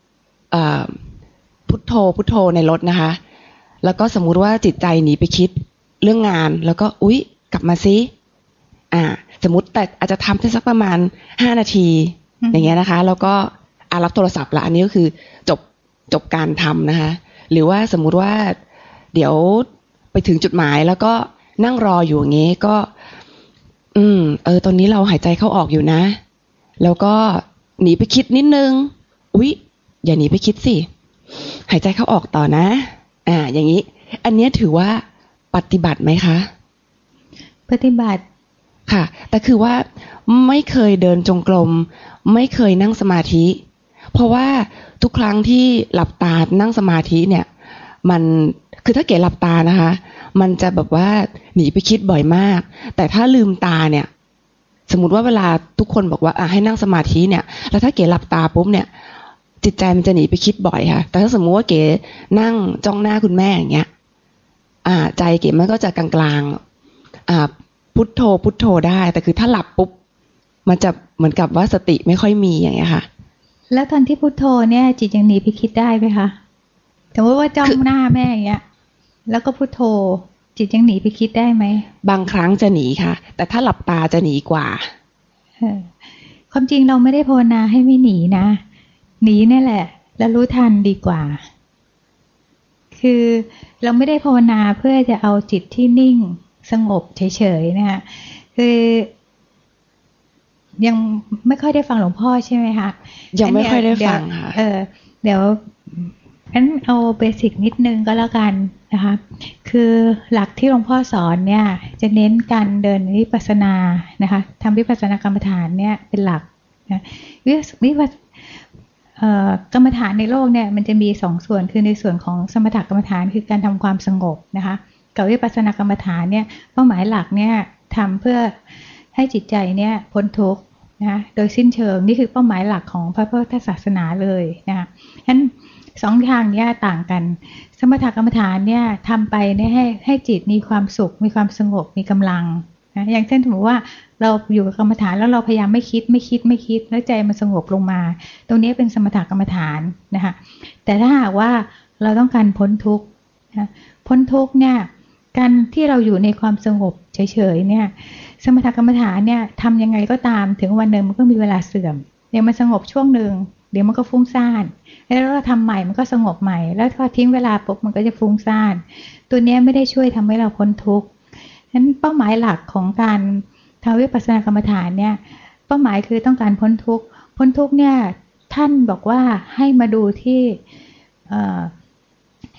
พุทโธพุทโธในรถนะคะแล้วก็สมมุติว่าจิตใจหนีไปคิดเรื่องงานแล้วก็อุ๊ยกลับมาซิอ่าสมมติแต่อาจจะทำได้สักประมาณห้านาทีอย่างเงี้ยนะคะแล้วก็อ่ารับโทรศัพท์ละอันนี้ก็คือจบจบการทำนะคะหรือว่าสมมุติว่าเดี๋ยวไปถึงจุดหมายแล้วก็นั่งรออยู่อย่างเงี้ยก็อืมเออตอนนี้เราหายใจเข้าออกอยู่นะแล้วก็หนีไปคิดนิดนึงอุ๊ยอย่าหนีไปคิดสิหายใจเข้าออกต่อนะอ่าอย่างนี้อันนี้ถือว่าปฏิบัติไหมคะปฏิบัติค่ะแต่คือว่าไม่เคยเดินจงกรมไม่เคยนั่งสมาธิเพราะว่าทุกครั้งที่หลับตานั่งสมาธิเนี่ยมันคือถ้าเก๋หลับตานะคะมันจะแบบว่าหนีไปคิดบ่อยมากแต่ถ้าลืมตาเนี่ยสมมุติว่าเวลาทุกคนบอกว่าอ่ะให้นั่งสมาธิเนี่ยแล้วถ้าเก๋หลับตาปุ๊บเนี่ยจิตใจมันจะหนีไปคิดบ่อยค่ะแต่ถ้าสมมุติว่าเก๋นั่งจ้องหน้าคุณแม่อย่างเงี้ยอ่าใจเก๋มันก็จะกลางๆอ่าพุทโธพุทโธได้แต่คือถ้าหลับปุ๊บมันจะเหมือนกับว่าสติไม่ค่อยมีอย่างเงี้ยค่ะแล้วตอนที่พุทโธเนี่ยจิตยังหนีไปคิดได้ไหมคะสมมติว่าจ้องหน้าแม่อย่างเงี้ยแล้วก็พุทโธจิตยังหนีไปคิดได้ไหมบางครั้งจะหนีค่ะแต่ถ้าหลับตาจะหนีกว่าความจริงเราไม่ได้ภาวนาให้ไม่หนีนะหนีนี่แหละแล้วรู้ทันดีกว่าคือเราไม่ได้ภาวนาเพื่อจะเอาจิตที่นิ่งสงบเฉยๆนะคะคือยังไม่ค่อยได้ฟังหลวงพ่อใช่ไหมคะยังไม่ค่อยได้ฟังค่ะเออเดี๋ยวงั้นเอาเบสิกนิดนึงก็แล้วกันนะคะคือหลักที่หลวงพ่อสอนเนี่ยจะเน้นการเดินวิปัสสนานะคะทำวิปัสสนากรรมฐานเนี่ยเป็นหลักนะวิปัสกรรมฐานในโลกเนี่ยมันจะมีสองส่วนคือในส่วนของสมถกรรมฐานคือการทำความสงบนะคะกับวิปัสสนากรรมฐานเนี่ยเป้าหมายหลักเนี่ยทำเพื่อให้จิตใจเนี่ยพ้นทุกข์นะโดยสิ้นเชิงนี่คือเป้าหมายหลักของพระพุทธศาสนาเลยนะคะฉะนั้นสองทางนี้ต่างกันสมถกรรมฐานเนี่ยทำไปเนี่ยให้ให้จิตมีความสุขมีความสงบมีกำลังนะอย่างเช่นสมมติว่าเราอยู่กับกรรมฐานแล้วเราพยายามไม่คิดไม่คิดไม่คิดแล้วใจมันสงบลงมาตรงนี้เป็นสมถกรรมฐานนะคะแต่ถ้าหากว่าเราต้องการพ้นทุกข์นะพ้นทุกข์เนี่ยการที่เราอยู่ในความสงบเฉยๆเนี่ยสมถกรรมฐานเนี่ยทำยังไงก็ตามถึงวันหนึ่งมันก็มีเวลาเสื่อมเดี๋ยวมันสงบช่วงหนึ่งเดี๋ยวมันก็ฟุ้งซ่านแล้วเราทำใหม่มันก็สงบใหม่แล้วพอทิ้งเวลาปุ๊บมันก็จะฟุ้งซ่านตัวนี้ไม่ได้ช่วยทำให้เราพ้นทุกข์ฉะนั้นเป้าหมายหลักของการทำวิปัสสนากรรมฐานเนี่ยเป้าหมายคือต้องการพ้นทุกข์พ้นทุกข์เนี่ยท่านบอกว่าให้มาดูที่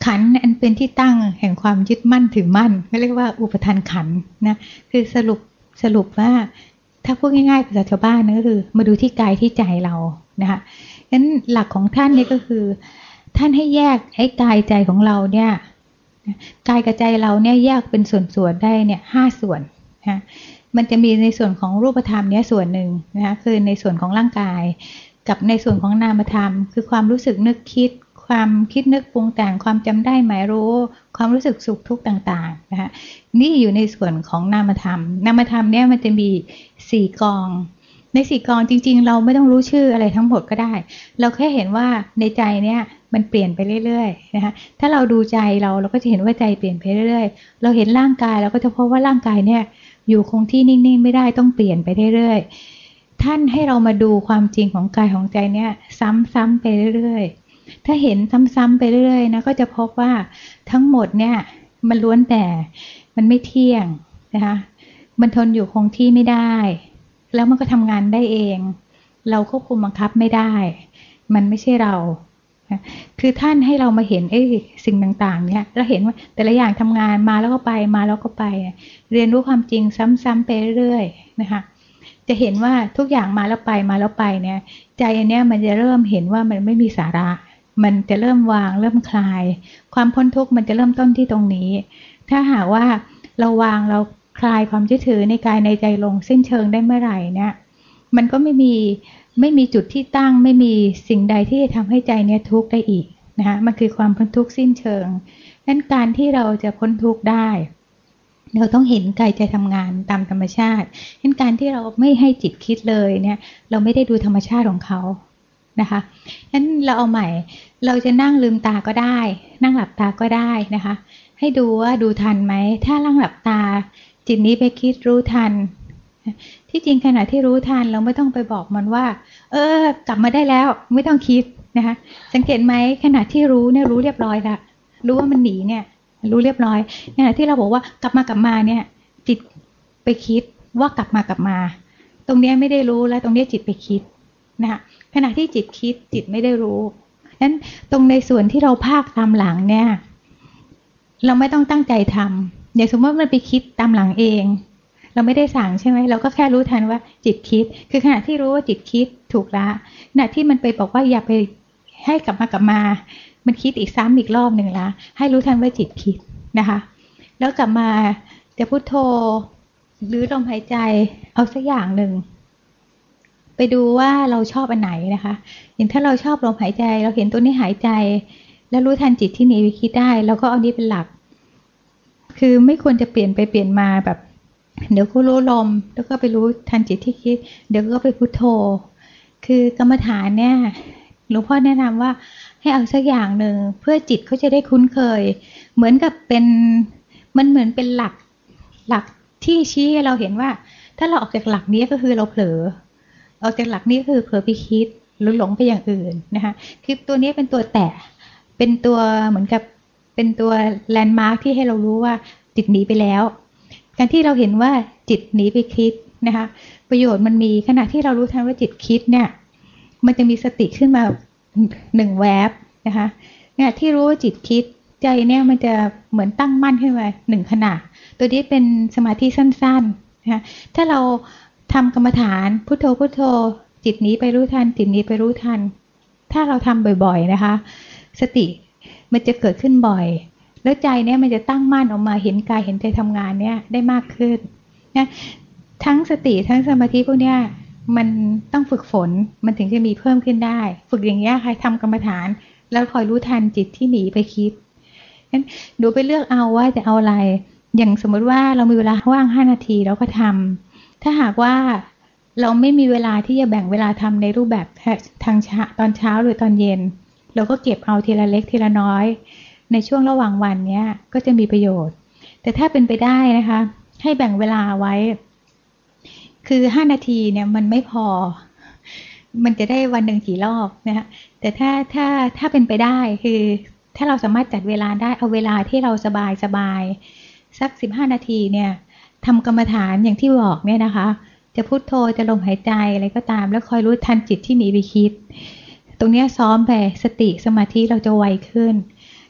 ขันธ์อันเป็นที่ตั้งแห่งความยึดมั่นถือมั่นเขาเรียกว่าอุปทานขันธ์นะคือสรุปสรุปว่าถ้าพูดง่ายๆภาษาชาวบ้านนะก็คือมาดูที่กายที่ใจเรานะคะงั้นหลักของท่านนี่ก็คือท่านให้แยกให้กายใจของเราเนี่ยกายกับใจเราเนี่ยแยกเป็นส่วนๆได้เนี่ยห้าส่วนนะมันจะมีในส่วนของรูปธรรมเนี่ยส่วนหนึ่งนะคะคือในส่วนของร่างกายกับในส่วนของนามธรรมคือความรู้สึกนึกคิดความคิดนึกปรุงแต่งความจำได้หมายรู้ความรู้สึกสุขทุกข์ต่างๆนะคะนี่อยู่ในส่วนของนามธรรมนามธรรมเนี่ยมันจะมีสี่กองในสี่กองจริงๆเราไม่ต้องรู้ชื่ออะไรทั้งหมดก็ได้เราแค่เห็นว่าในใจเนี่ยมันเปลี่ยนไปเรื่อยๆนะคะถ้าเราดูใจเราเราก็จะเห็นว่าใจเปลี่ยนไปเรื่อยๆเราเห็นร่างกายเราก็จะพบว่าร่างกายเนี่ยอยู่คงที่นิ่งๆไม่ได้ต้องเปลี่ยนไปเรื่อยๆท่านให้เรามาดูความจริงของกายของใจเนี่ยซ้ำๆไปเรื่อยๆถ้าเห็นซ้ำๆไปเรื่อยๆนะก็จะพบว่าทั้งหมดเนี่ยมันล้วนแต่มันไม่เที่ยงนะคะมันทนอยู่คงที่ไม่ได้แล้วมันก็ทำงานได้เองเราควบคุมบังคับไม่ได้มันไม่ใช่เราคือท่านให้เรามาเห็นไอ้สิ่งต่างๆเนี่ยเราเห็นว่าแต่ละอย่างทำงานมาแล้วก็ไปมาแล้วก็ไปเรียนรู้ความจริงซ้ำๆไปเรื่อยๆนะคะจะเห็นว่าทุกอย่างมาแล้วไปมาแล้วไปเนี่ยใจอันเนี้ยมันจะเริ่มเห็นว่ามันไม่มีสาระมันจะเริ่มวางเริ่มคลายความพ้นทุกข์มันจะเริ่มต้นที่ตรงนี้ถ้าหากว่าเราวางเราคลายความยึดถือในกายในใจลงสิ้นเชิงได้เมื่อไหร่เนี่ยมันก็ไม่มีไม่มีจุดที่ตั้งไม่มีสิ่งใดที่จะทำให้ใจเนี่ยทุกข์ได้อีกนะคะมันคือความพ้นทุกข์สิ้นเชิงนั้นการที่เราจะพ้นทุกข์ได้เราต้องเห็นกายใจทำงานตามธรรมชาติงั้นการที่เราไม่ให้จิตคิดเลยเนี่ยเราไม่ได้ดูธรรมชาติของเขานะคะงั้นเราเอาใหม่เราจะนั่งลืมตาก็ได้นั่งหลับตาก็ได้นะคะให้ดูว่าดูทันไหมถ้านั่งหลับตาจิตนี้ไปคิดรู้ทันที่จริงขณะที่รู้ทันเราไม่ต้องไปบอกมันว่าเออกลับมาได้แล้วไม่ต้องคิดนะคะสังเกตไหมขณะที่รู้เนี่ยรู้เรียบร้อยละรู้ว่ามันหนีเนี่ยรู้เรียบร้อยขณะที่เราบอกว่ากลับมากลับมาเนี่ยจิตไปคิดว่ากลับมากลับมาตรงนี้ไม่ได้รู้แล้วตรงนี้จิตไปคิดนะคะขณะที่จิตคิดจิตไม่ได้รู้นั้นตรงในส่วนที่เราภาคตามหลังเนี่ยเราไม่ต้องตั้งใจทำอย่างสมมติว่ามันไปคิดตามหลังเองเราไม่ได้สั่งใช่ไหมเราก็แค่รู้ทันว่าจิตคิดคือขณะที่รู้ว่าจิตคิดถูกละขณะที่มันไปบอกว่าอย่าไปให้กลับมากลับมามันคิดอีกซ้ำอีกรอบหนึ่งละให้รู้ทันว่าจิตคิดนะคะแล้วกลับมาจะพุทโธหรือลมหายใจเอาสักอย่างหนึ่งไปดูว่าเราชอบอันไหนนะคะอย่างถ้าเราชอบลมหายใจเราเห็นตัวนี้หายใจแล้วรู้ทันจิตที่หนีไปคิดได้เราก็เอานี้เป็นหลักคือไม่ควรจะเปลี่ยนไปเปลี่ยนมาแบบเดี๋ยวก็รู้ลมแล้วก็ไปรู้ทันจิตที่คิดเดี๋ยวก็ไปพุทโธคือกรรมฐานเนี่ยหลวงพ่อแนะนำว่าให้เอาสักอย่างหนึ่งเพื่อจิตเขาจะได้คุ้นเคยเหมือนกับเป็นมันเหมือนเป็นหลักหลักที่ชี้ให้เราเห็นว่าถ้าเราออกจากหลักนี้ก็คือเราเผลอออกจากหลักนี้คือเผลอไปคิดหรือหลงไปอย่างอื่นนะคะคือตัวนี้เป็นตัวแตะเป็นตัวเหมือนกับเป็นตัวแลนด์มาร์คที่ให้เรารู้ว่าจิตหนีไปแล้วการที่เราเห็นว่าจิตหนีไปคิดนะคะประโยชน์มันมีขณะที่เรารู้ทันว่าจิตคิดเนี่ยมันจะมีสติขึ้นมาหนึ่งแวบนะคะเนี่ยที่รู้ว่าจิตคิดใจเนี่ยมันจะเหมือนตั้งมั่นขึ้นมาหนึ่งขณะตัวนี้เป็นสมาธิสั้นๆนะคะถ้าเราทำกรรมฐานพุทโธพุทโธจิตหนีไปรู้ทันจิตหนีไปรู้ทันถ้าเราทำบ่อยๆนะคะสติมันจะเกิดขึ้นบ่อยแล้วใจเนี่ยมันจะตั้งมั่นออกมาเห็นกายเห็นใจทำงานเนี่ยได้มากขึ้นนะทั้งสติทั้งสมาธิพวกเนี้ยมันต้องฝึกฝนมันถึงจะมีเพิ่มขึ้นได้ฝึกอย่างเงี้ยใครทำกรรมฐานแล้วคอยรู้ทันจิตที่หนีไปคิดงั้นดูไปเลือกเอาว่าจะเอาอะไรอย่างสมมติว่าเรามีเวลาว่างห้านาทีเราก็ทำถ้าหากว่าเราไม่มีเวลาที่จะแบ่งเวลาทำในรูปแบบทางเช้าตอนเช้าหรือตอนเย็นเราก็เก็บเอาทีละเล็กทีละน้อยในช่วงระหว่างวันเนี้ยก็จะมีประโยชน์แต่ถ้าเป็นไปได้นะคะให้แบ่งเวลาไว้คือห้านาทีเนี่ยมันไม่พอมันจะได้วันหนึ่งกี่รอบนะคะแต่ถ้าถ้าถ้าเป็นไปได้คือถ้าเราสามารถจัดเวลาได้เอาเวลาที่เราสบายสบายสักสิบห้านาทีเนี่ยทำกรรมฐานอย่างที่บอกเนี่ยนะคะจะพุทโธจะลมหายใจอะไรก็ตามแล้วคอยรู้ทันจิตที่หนีไปคิดตรงนี้ซ้อมไปสติสมาธิเราจะไวขึ้น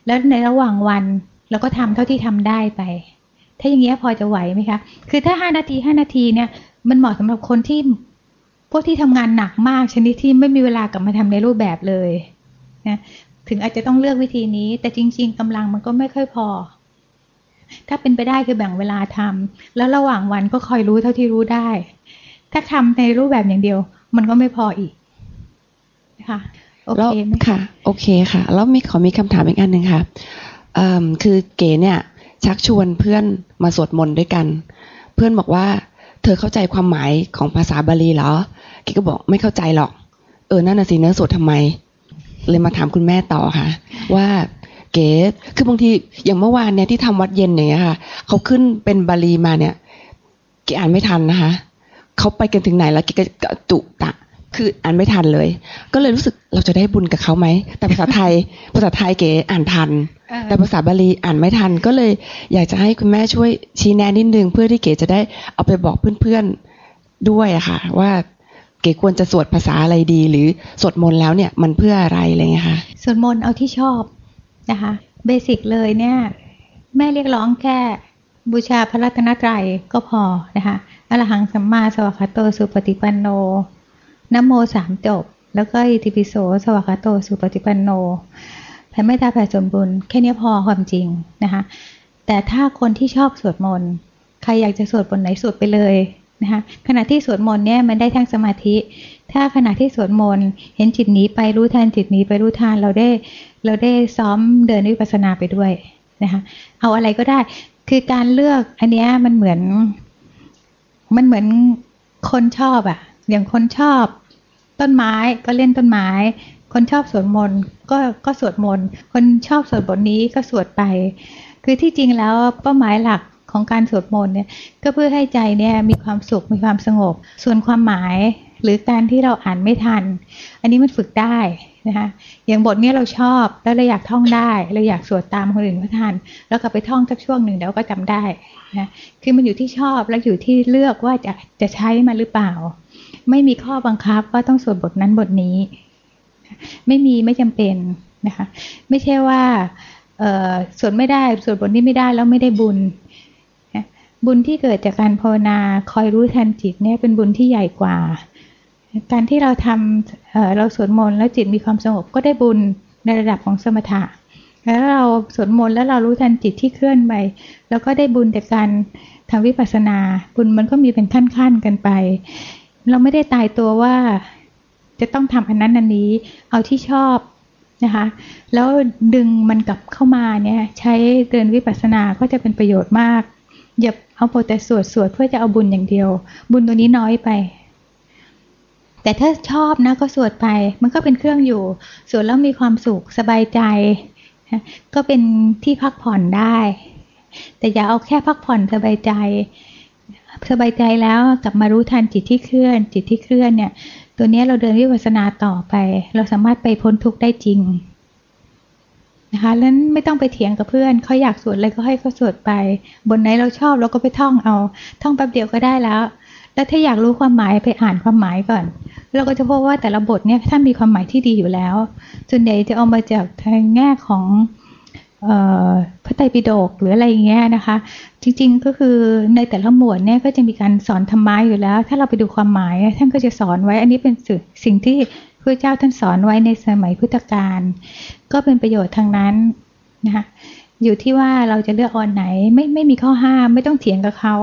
แล้วในระหว่างวันเราก็ทำเท่าที่ทำได้ไปถ้าอย่างเงี้ยพอจะไหวไหมคะคือถ้าห้านาทีห้านาทีเนี่ยมันเหมาะสำหรับคนที่พวกที่ทำงานหนักมากชนิดที่ไม่มีเวลากลับมาทำในรูปแบบเลยนะถึงอาจจะต้องเลือกวิธีนี้แต่จริงๆกำลังมันก็ไม่ค่อยพอถ้าเป็นไปได้คือแบ่งเวลาทำแล้วระหว่างวันก็คอยรู้เท่าที่รู้ได้ถ้าทำในรูปแบบอย่างเดียวมันก็ไม่พออีกนะคะโอเคไหมค่ะโอเคค่ะแล้วมีขอมีคำถามอีกอันหนึ่งค่ะคือเก๋เนี่ยชักชวนเพื่อนมาสวดมนต์ด้วยกันเพื่อนบอกว่าเธอเข้าใจความหมายของภาษาบาลีเหรอเก๋ก็บอกไม่เข้าใจหรอกเออนั่นน่ะสิเนื้อสวดทำไมเลยมาถามคุณแม่ต่อค่ะว่าเก๋คือบางทีอย่างเมื่อวานเนี่ยที่ทำวัดเย็นอย่างเงี้ยค่ะเขาขึ้นเป็นบาลีมาเนี่ยเก๋อ่านไม่ทันนะคะเขาไปกันถึงไหนแล้วเก๋ก็จุตะคืออ่านไม่ทันเลยก็เลยรู้สึกเราจะได้บุญกับเขาไหมแต่ภาษาไทยภาษาไทยเก๋อ่านทันแต่ภาษาบาลีอ่านไม่ทันก็เลยอยากจะให้คุณแม่ช่วยชี้แนะนิดนึงเพื่อที่เก๋จะได้เอาไปบอกเพื่อนๆด้วยอะค่ะว่าเก๋ควรจะสวดภาษาอะไรดีหรือสวดมนต์แล้วเนี่ยมันเพื่ออะไรอะไรเงี้ยค่ะสวดมนต์เอาที่ชอบนะคะเบสิกเลยเนี่ยแม่เรียกร้องแค่บูชาพระรัตนตรัยก็พอนะคะอรหังสัมมาสัมพุทโธสุปฏิปันโนนะโมสามจบแล้วก็อิติปิโสสวากขาโตสุปฏิปันโนแผ่เมตตาแผ่ส่วนบุญแค่นี้พอความจริงนะคะแต่ถ้าคนที่ชอบสวดมนต์ใครอยากจะสวดบทไหนสวดไปเลยนะคะขณะที่สวดมนต์เนี่ยมันได้ทั้งสมาธิถ้าขณะที่สวดมนต์เห็นจิตหนีไปรู้ทันจิตหนีไปรู้ทันเราได้เราได้ซ้อมเดินวิปัสสนาไปด้วยนะคะเอาอะไรก็ได้คือการเลือกอันเนี้ยมันเหมือนมันเหมือนคนชอบอะอย่างคนชอบต้นไม้ก็เล่นต้นไม้คนชอบสวดมนต์ก็ก็สวดมนต์คนชอบสวดบทนี้ก็สวดไปคือที่จริงแล้วเป้าหมายหลักของการสวดมนต์เนี่ยก็เพื่อให้ใจเนี่ยมีความสุขมีความสงบส่วนความหมายหรือการที่เราอ่านไม่ทันอันนี้มันฝึกได้นะคะอย่างบทนี้เราชอบแล้วเราอยากท่องได้เราอยากสวดตามคนอื่นเขาทันแล้วก็ไปท่องสักช่วงหนึ่งเดี๋ยวก็จำได้นะคือมันอยู่ที่ชอบแล้วอยู่ที่เลือกว่าจะจะใช้มันหรือเปล่าไม่มีข้อบังคับว่าต้องสวดบทนั้นบทนี้ไม่มีไม่จำเป็นนะคะไม่ใช่ว่าสวดไม่ได้สวดบทนี้ไม่ได้แล้วไม่ได้บุญบุญที่เกิดจากการภาวนาคอยรู้ทันจิตเนี่ยเป็นบุญที่ใหญ่กว่าการที่เราทำเอ่อเราสวดมนต์แล้วจิตมีความสงบก็ได้บุญในระดับของสมถะแล้วเราสวดมนต์แล้วเรารู้ทันจิตที่เคลื่อนไปแล้วก็ได้บุญจากการทำวิปัสสนาบุญมันก็มีเป็นขั้นๆกันไปเราไม่ได้ตายตัวว่าจะต้องทำอันนั้นอันนี้เอาที่ชอบนะคะแล้วดึงมันกลับเข้ามาเนี่ยใช้เดินวิปัสสนาก็จะเป็นประโยชน์มากอย่าเอาแต่สวดสวดเพื่อจะเอาบุญอย่างเดียวบุญตัวนี้น้อยไปแต่ถ้าชอบนะก็สวดไปมันก็เป็นเครื่องอยู่สวดแล้วมีความสุขสบายใจก็เป็นที่พักผ่อนได้แต่อย่าเอาแค่พักผ่อนสบายใจสบายใจแล้วกลับมารู้ทันจิตที่เคลื่อนจิตที่เคลื่อนเนี่ยตัวนี้เราเดินวิปัสสนาต่อไปเราสามารถไปพ้นทุกข์ได้จริงนะคะแล้วไม่ต้องไปเถียงกับเพื่อนเขาอยากสวดอะไรก็ให้เขาสวดไปบนไหนเราชอบเราก็ไปท่องเอาท่องแป๊บเดียวก็ได้แล้วแล้วถ้าอยากรู้ความหมายไปอ่านความหมายก่อนเราก็จะพบว่าแต่ละบทเนี่ยท่านมีความหมายที่ดีอยู่แล้วส่วนใหญ่จะเอามาจากทางแง่ของพระไตรปิฎกหรืออะไรอย่างเงี้ยนะคะจริงๆก็คือในแต่ละหมวดเนี่ยก็จะมีการสอนธรรมะอยู่แล้วถ้าเราไปดูความหมายท่านก็จะสอนไว้อันนี้เป็นสิ่งที่พระเจ้าท่านสอนไว้ในสมัยพุทธกาลก็เป็นประโยชน์ทางนั้นนะคะอยู่ที่ว่าเราจะเลือกอันไหนไม่ไม่มีข้อห้ามไม่ต้องเถียงกับเขา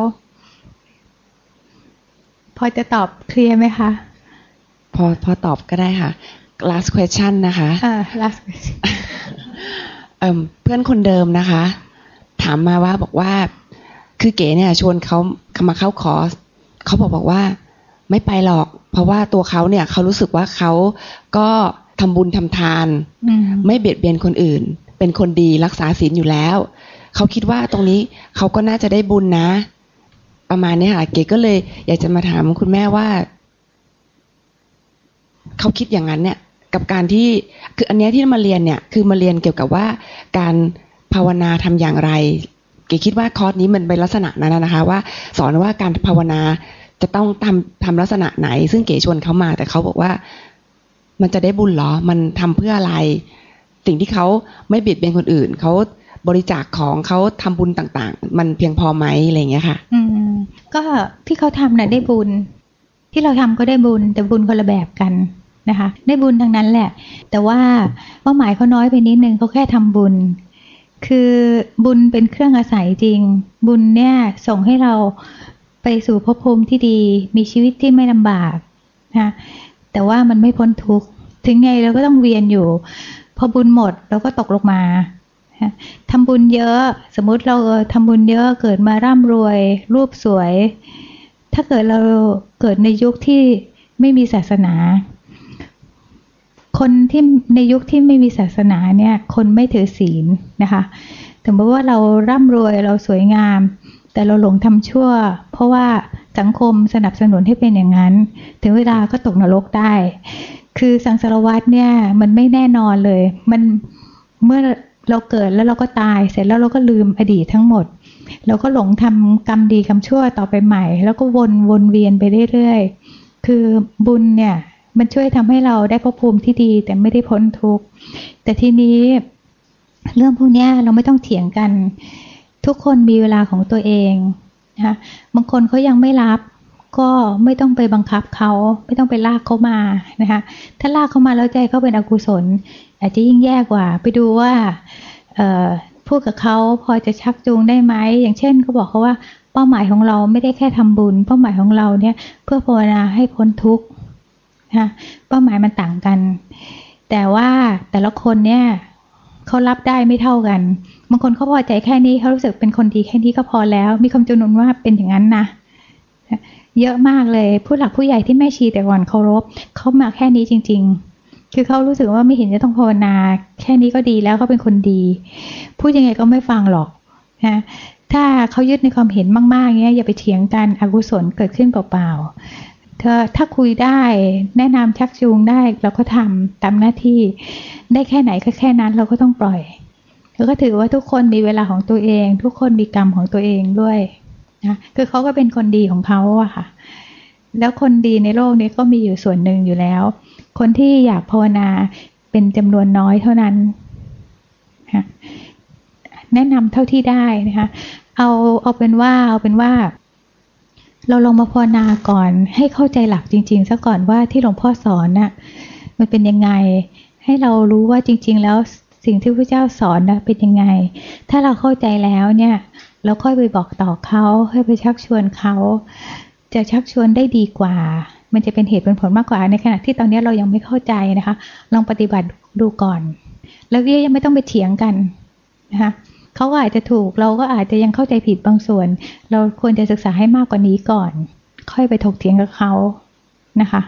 พอจะตอบเคลียร์ไหมคะพอพอตอบก็ได้ค่ะ last question นะคะอ่า last question เอ่อเพื่อนคนเดิมนะคะถามมาว่าบอกว่าคือเก๋เนี่ยชวนเขามาเข้าคอร์สเขาบอกบอกว่าไม่ไปหรอกเพราะว่าตัวเขาเนี่ยเขารู้สึกว่าเขาก็ทำบุญทำทานไม่เบียดเบียนคนอื่นเป็นคนดีรักษาศีลอยู่แล้วเขาคิดว่าตรงนี้เขาก็น่าจะได้บุญนะประมาณนี้ค่ะเก๋ก็เลยอยากจะมาถามคุณแม่ว่าเขาคิดอย่างนั้นเนี่ยกับการที่คืออันนี้ที่มาเรียนเนี่ยคือมาเรียนเกี่ยวกับว่าการภาวนาทำอย่างไรเก๋คิดว่าคอร์สนี้มันเป็นลักษณะนั้นนะคะว่าสอนว่าการภาวนาจะต้องทำทำลักษณะไหนซึ่งเก๋ชวนเขามาแต่เขาบอกว่ามันจะได้บุญเหรอมันทำเพื่ออะไรสิ่งที่เขาไม่เบียดเบียนคนอื่นเขาบริจาคของเขาทำบุญต่างๆมันเพียงพอไหมอะไรอย่างเงี้ยค่ะอืมก็ที่เขาทำน่ะได้บุญที่เราทำก็ได้บุญแต่บุญคนละแบบกันนะคะได้บุญทั้งนั้นแหละแต่ว่าเป้าหมายเขาน้อยไปนิดนึงเขาแค่ทำบุญคือบุญเป็นเครื่องอาศัยจริงบุญเนี่ยส่งให้เราไปสู่ภพภูมิที่ดีมีชีวิตที่ไม่ลำบากนะแต่ว่ามันไม่พ้นทุกข์ถึงไงเราก็ต้องเวียนอยู่พอบุญหมดเราก็ตกลงมาทำบุญเยอะสมมุติเราทำบุญเยอะเกิดมาร่ำรวยรูปสวยถ้าเกิดเราเกิดในยุคที่ไม่มีศาสนาคนที่ในยุคที่ไม่มีศาสนาเนี่ยคนไม่ถือศีลนะคะถึงแม้ว่าเราร่ำรวยเราสวยงามแต่เราหลงทำชั่วเพราะว่าสังคมสนับสนุนให้เป็นอย่างนั้นถึงเวลาก็ตกนรกได้คือสังสารวัฏเนี่ยมันไม่แน่นอนเลยมันเมื่อเราเกิดแล้วเราก็ตายเสร็จแล้วเราก็ลืมอดีตทั้งหมดเราก็หลงทำกรรมดีกรรมชั่วต่อไปใหม่แล้วก็วนวนเวียนไปเรื่อยๆคือบุญเนี่ยมันช่วยทำให้เราได้ภพภูมิที่ดีแต่ไม่ได้พ้นทุกข์แต่ทีนี้เรื่องพวกนี้เราไม่ต้องเถียงกันทุกคนมีเวลาของตัวเองนะคะบางคนเขายังไม่รับก็ไม่ต้องไปบังคับเขาไม่ต้องไปลากเขามานะคะถ้าลากเขามาแล้วใจเขาเป็นอกุศลอาจจะยิ่งแย่กว่าไปดูว่าพูดกับเขาพอจะชักจูงได้ไหมอย่างเช่นเขาบอกเขาว่าเป้าหมายของเราไม่ได้แค่ทำบุญเป้าหมายของเราเนี่ยเพื่อภาวนาให้พ้นทุกข์นะเป้าหมายมันต่างกันแต่ว่าแต่ละคนเนี่ยเขารับได้ไม่เท่ากันบางคนเขาพอใจแค่นี้เขารู้สึกเป็นคนดีแค่นี้ก็พอแล้วมีความจำนวนว่าเป็นอย่างนั้นนะเยอะมากเลยผู้หลักผู้ใหญ่ที่แม่ชีแต่ก่อนเคารพเขามาแค่นี้จริงๆคือเขารู้สึกว่าไม่เห็นจะต้องภาวนาแค่นี้ก็ดีแล้วเขาเป็นคนดีพูดยังไงก็ไม่ฟังหรอกนะถ้าเขายึดในความเห็นมากๆเงี้ยอย่าไปเถียงกันอกุศลเกิดขึ้นเปล่าๆเธอถ้าคุยได้แนะนำชักจูงได้เราก็ทำตามหน้าที่ได้แค่ไหนก็แค่นั้นเราก็ต้องปล่อยแล้วก็ถือว่าทุกคนมีเวลาของตัวเองทุกคนมีกรรมของตัวเองด้วยนะคือเขาก็เป็นคนดีของเขาอะค่ะแล้วคนดีในโลกนี้ก็มีอยู่ส่วนหนึ่งอยู่แล้วคนที่อยากภาวนาเป็นจำนวนน้อยเท่านั้นแนะนำเท่าที่ได้นะคะเอาเอาเป็นว่าเอาเป็นว่าเราลองมาภาวนาก่อนให้เข้าใจหลักจริงๆซะก่อนว่าที่หลวงพ่อสอนน่ะมันเป็นยังไงให้เรารู้ว่าจริงๆแล้วสิ่งที่พระเจ้าสอนนะเป็นยังไงถ้าเราเข้าใจแล้วเนี่ยเราค่อยไปบอกต่อเขาให้ไปชักชวนเขาจะชักชวนได้ดีกว่ามันจะเป็นเหตุเป็นผลมากกว่าในขณะที่ตอนนี้เรายังไม่เข้าใจนะคะลองปฏิบัติดูก่อนแล้วยังไม่ต้องไปเถียงกันนะคะเขาก็อาจจะถูกเราก็อาจจะยังเข้าใจผิดบางส่วนเราควรจะศึกษาให้มากกว่านี้ก่อนค่อยไปถกเถียงกับเขานะคะ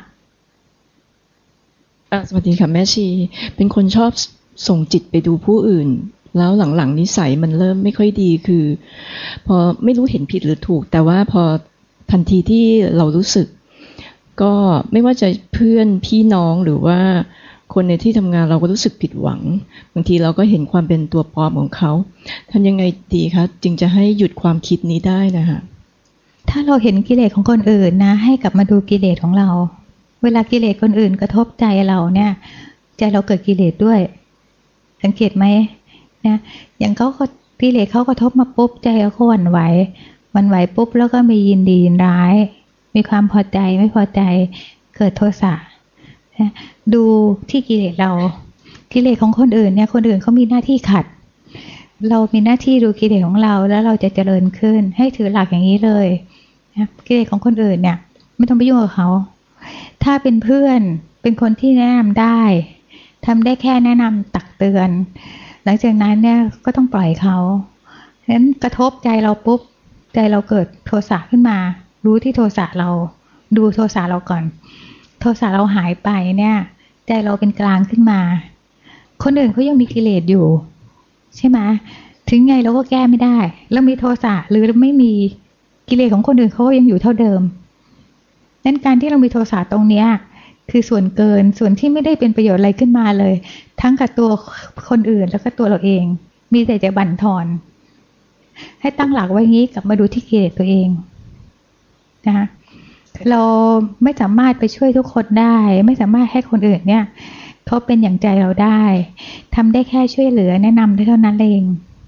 สวัสดีค่ะแม่ชีเป็นคนชอบส่งจิตไปดูผู้อื่นแล้วหลังๆนิสัยมันเริ่มไม่ค่อยดีคือพอไม่รู้เห็นผิดหรือถูกแต่ว่าพอทันทีที่เรารู้สึกก็ไม่ว่าจะเพื่อนพี่น้องหรือว่าคนในที่ทำงานเราก็รู้สึกผิดหวังบางทีเราก็เห็นความเป็นตัวปลอมของเขาทำยังไงดีคะจึงจะให้หยุดความคิดนี้ได้นะคะถ้าเราเห็นกิเลสของคนอื่นนะให้กลับมาดูกิเลสของเราเวลากิเลสคนอื่นกระทบใจเราเนี่ยใจเราเกิดกิเลสด้วยสังเกตไหมนะอย่างเขากิเลสเขากระทบมาปุ๊บใจเราก็หวั่นไหวหวั่นไหวปุ๊บแล้วก็มียินดียินร้ายมีความพอใจไม่พอใจเกิดโทสะนะดูที่กิเลสเรากิเลสของคนอื่นเนี่ยคนอื่นเขามีหน้าที่ขัดเรามีหน้าที่ดูกิเลสของเราแล้วเราจะเจริญขึ้นให้ถือหลักอย่างนี้เลยนะกิเลสของคนอื่นเนี่ยไม่ต้องไปยุ่งกับเขาถ้าเป็นเพื่อนเป็นคนที่แนะนำได้ทำได้แค่แนะนำตักเตือนหลังจากนั้นเนี่ยก็ต้องปล่อยเขาฉะนั้นกระทบใจเราปุ๊บใจเราเกิดโทสะขึ้นมารู้ที่โทสะเราดูโทสะเราก่อนโทสะเราหายไปเนี่ยใจเราเป็นกลางขึ้นมาคนอื่นเขายังมีกิเลสอยู่ใช่ไหมถึงไงเราก็แก้ไม่ได้แล้วมีโทสะหรือไม่มีกิเลสของคนอื่นเขาก็ยังอยู่เท่าเดิมนั้นการที่เรามีโทสะตรงเนี้ยคือส่วนเกินส่วนที่ไม่ได้เป็นประโยชน์อะไรขึ้นมาเลยทั้งกับตัวคนอื่นแล้วก็ตัวเราเองมีแต่จะบั่นทอนให้ตั้งหลักไว้งี้กลับมาดูที่กิเลสตัวเองนะคะเราไม่สามารถไปช่วยทุกคนได้ไม่สามารถให้คนอื่นเนี่ยเขาเป็นอย่างใจเราได้ทำได้แค่ช่วยเหลือแนะนำได้เท่านั้นเอง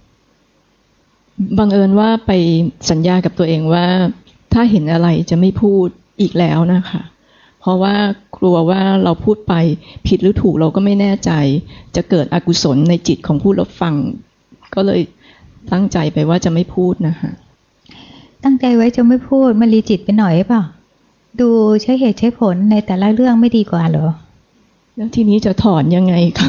บังเอิญว่าไปสัญญากับตัวเองว่าถ้าเห็นอะไรจะไม่พูดอีกแล้วนะคะเพราะว่ากลัวว่าเราพูดไปผิดหรือถูกเราก็ไม่แน่ใจจะเกิดอกุศลในจิตของผู้รับฟังก็เลยตั้งใจไปว่าจะไม่พูดนะคะตั้งใจไว้จะไม่พูดมันรีจิตไปหน่อยเปล่าดูใช้เหตุใช้ผลในแต่ละเรื่องไม่ดีกว่าเหรอแล้วทีนี้จะถอนยังไงคะ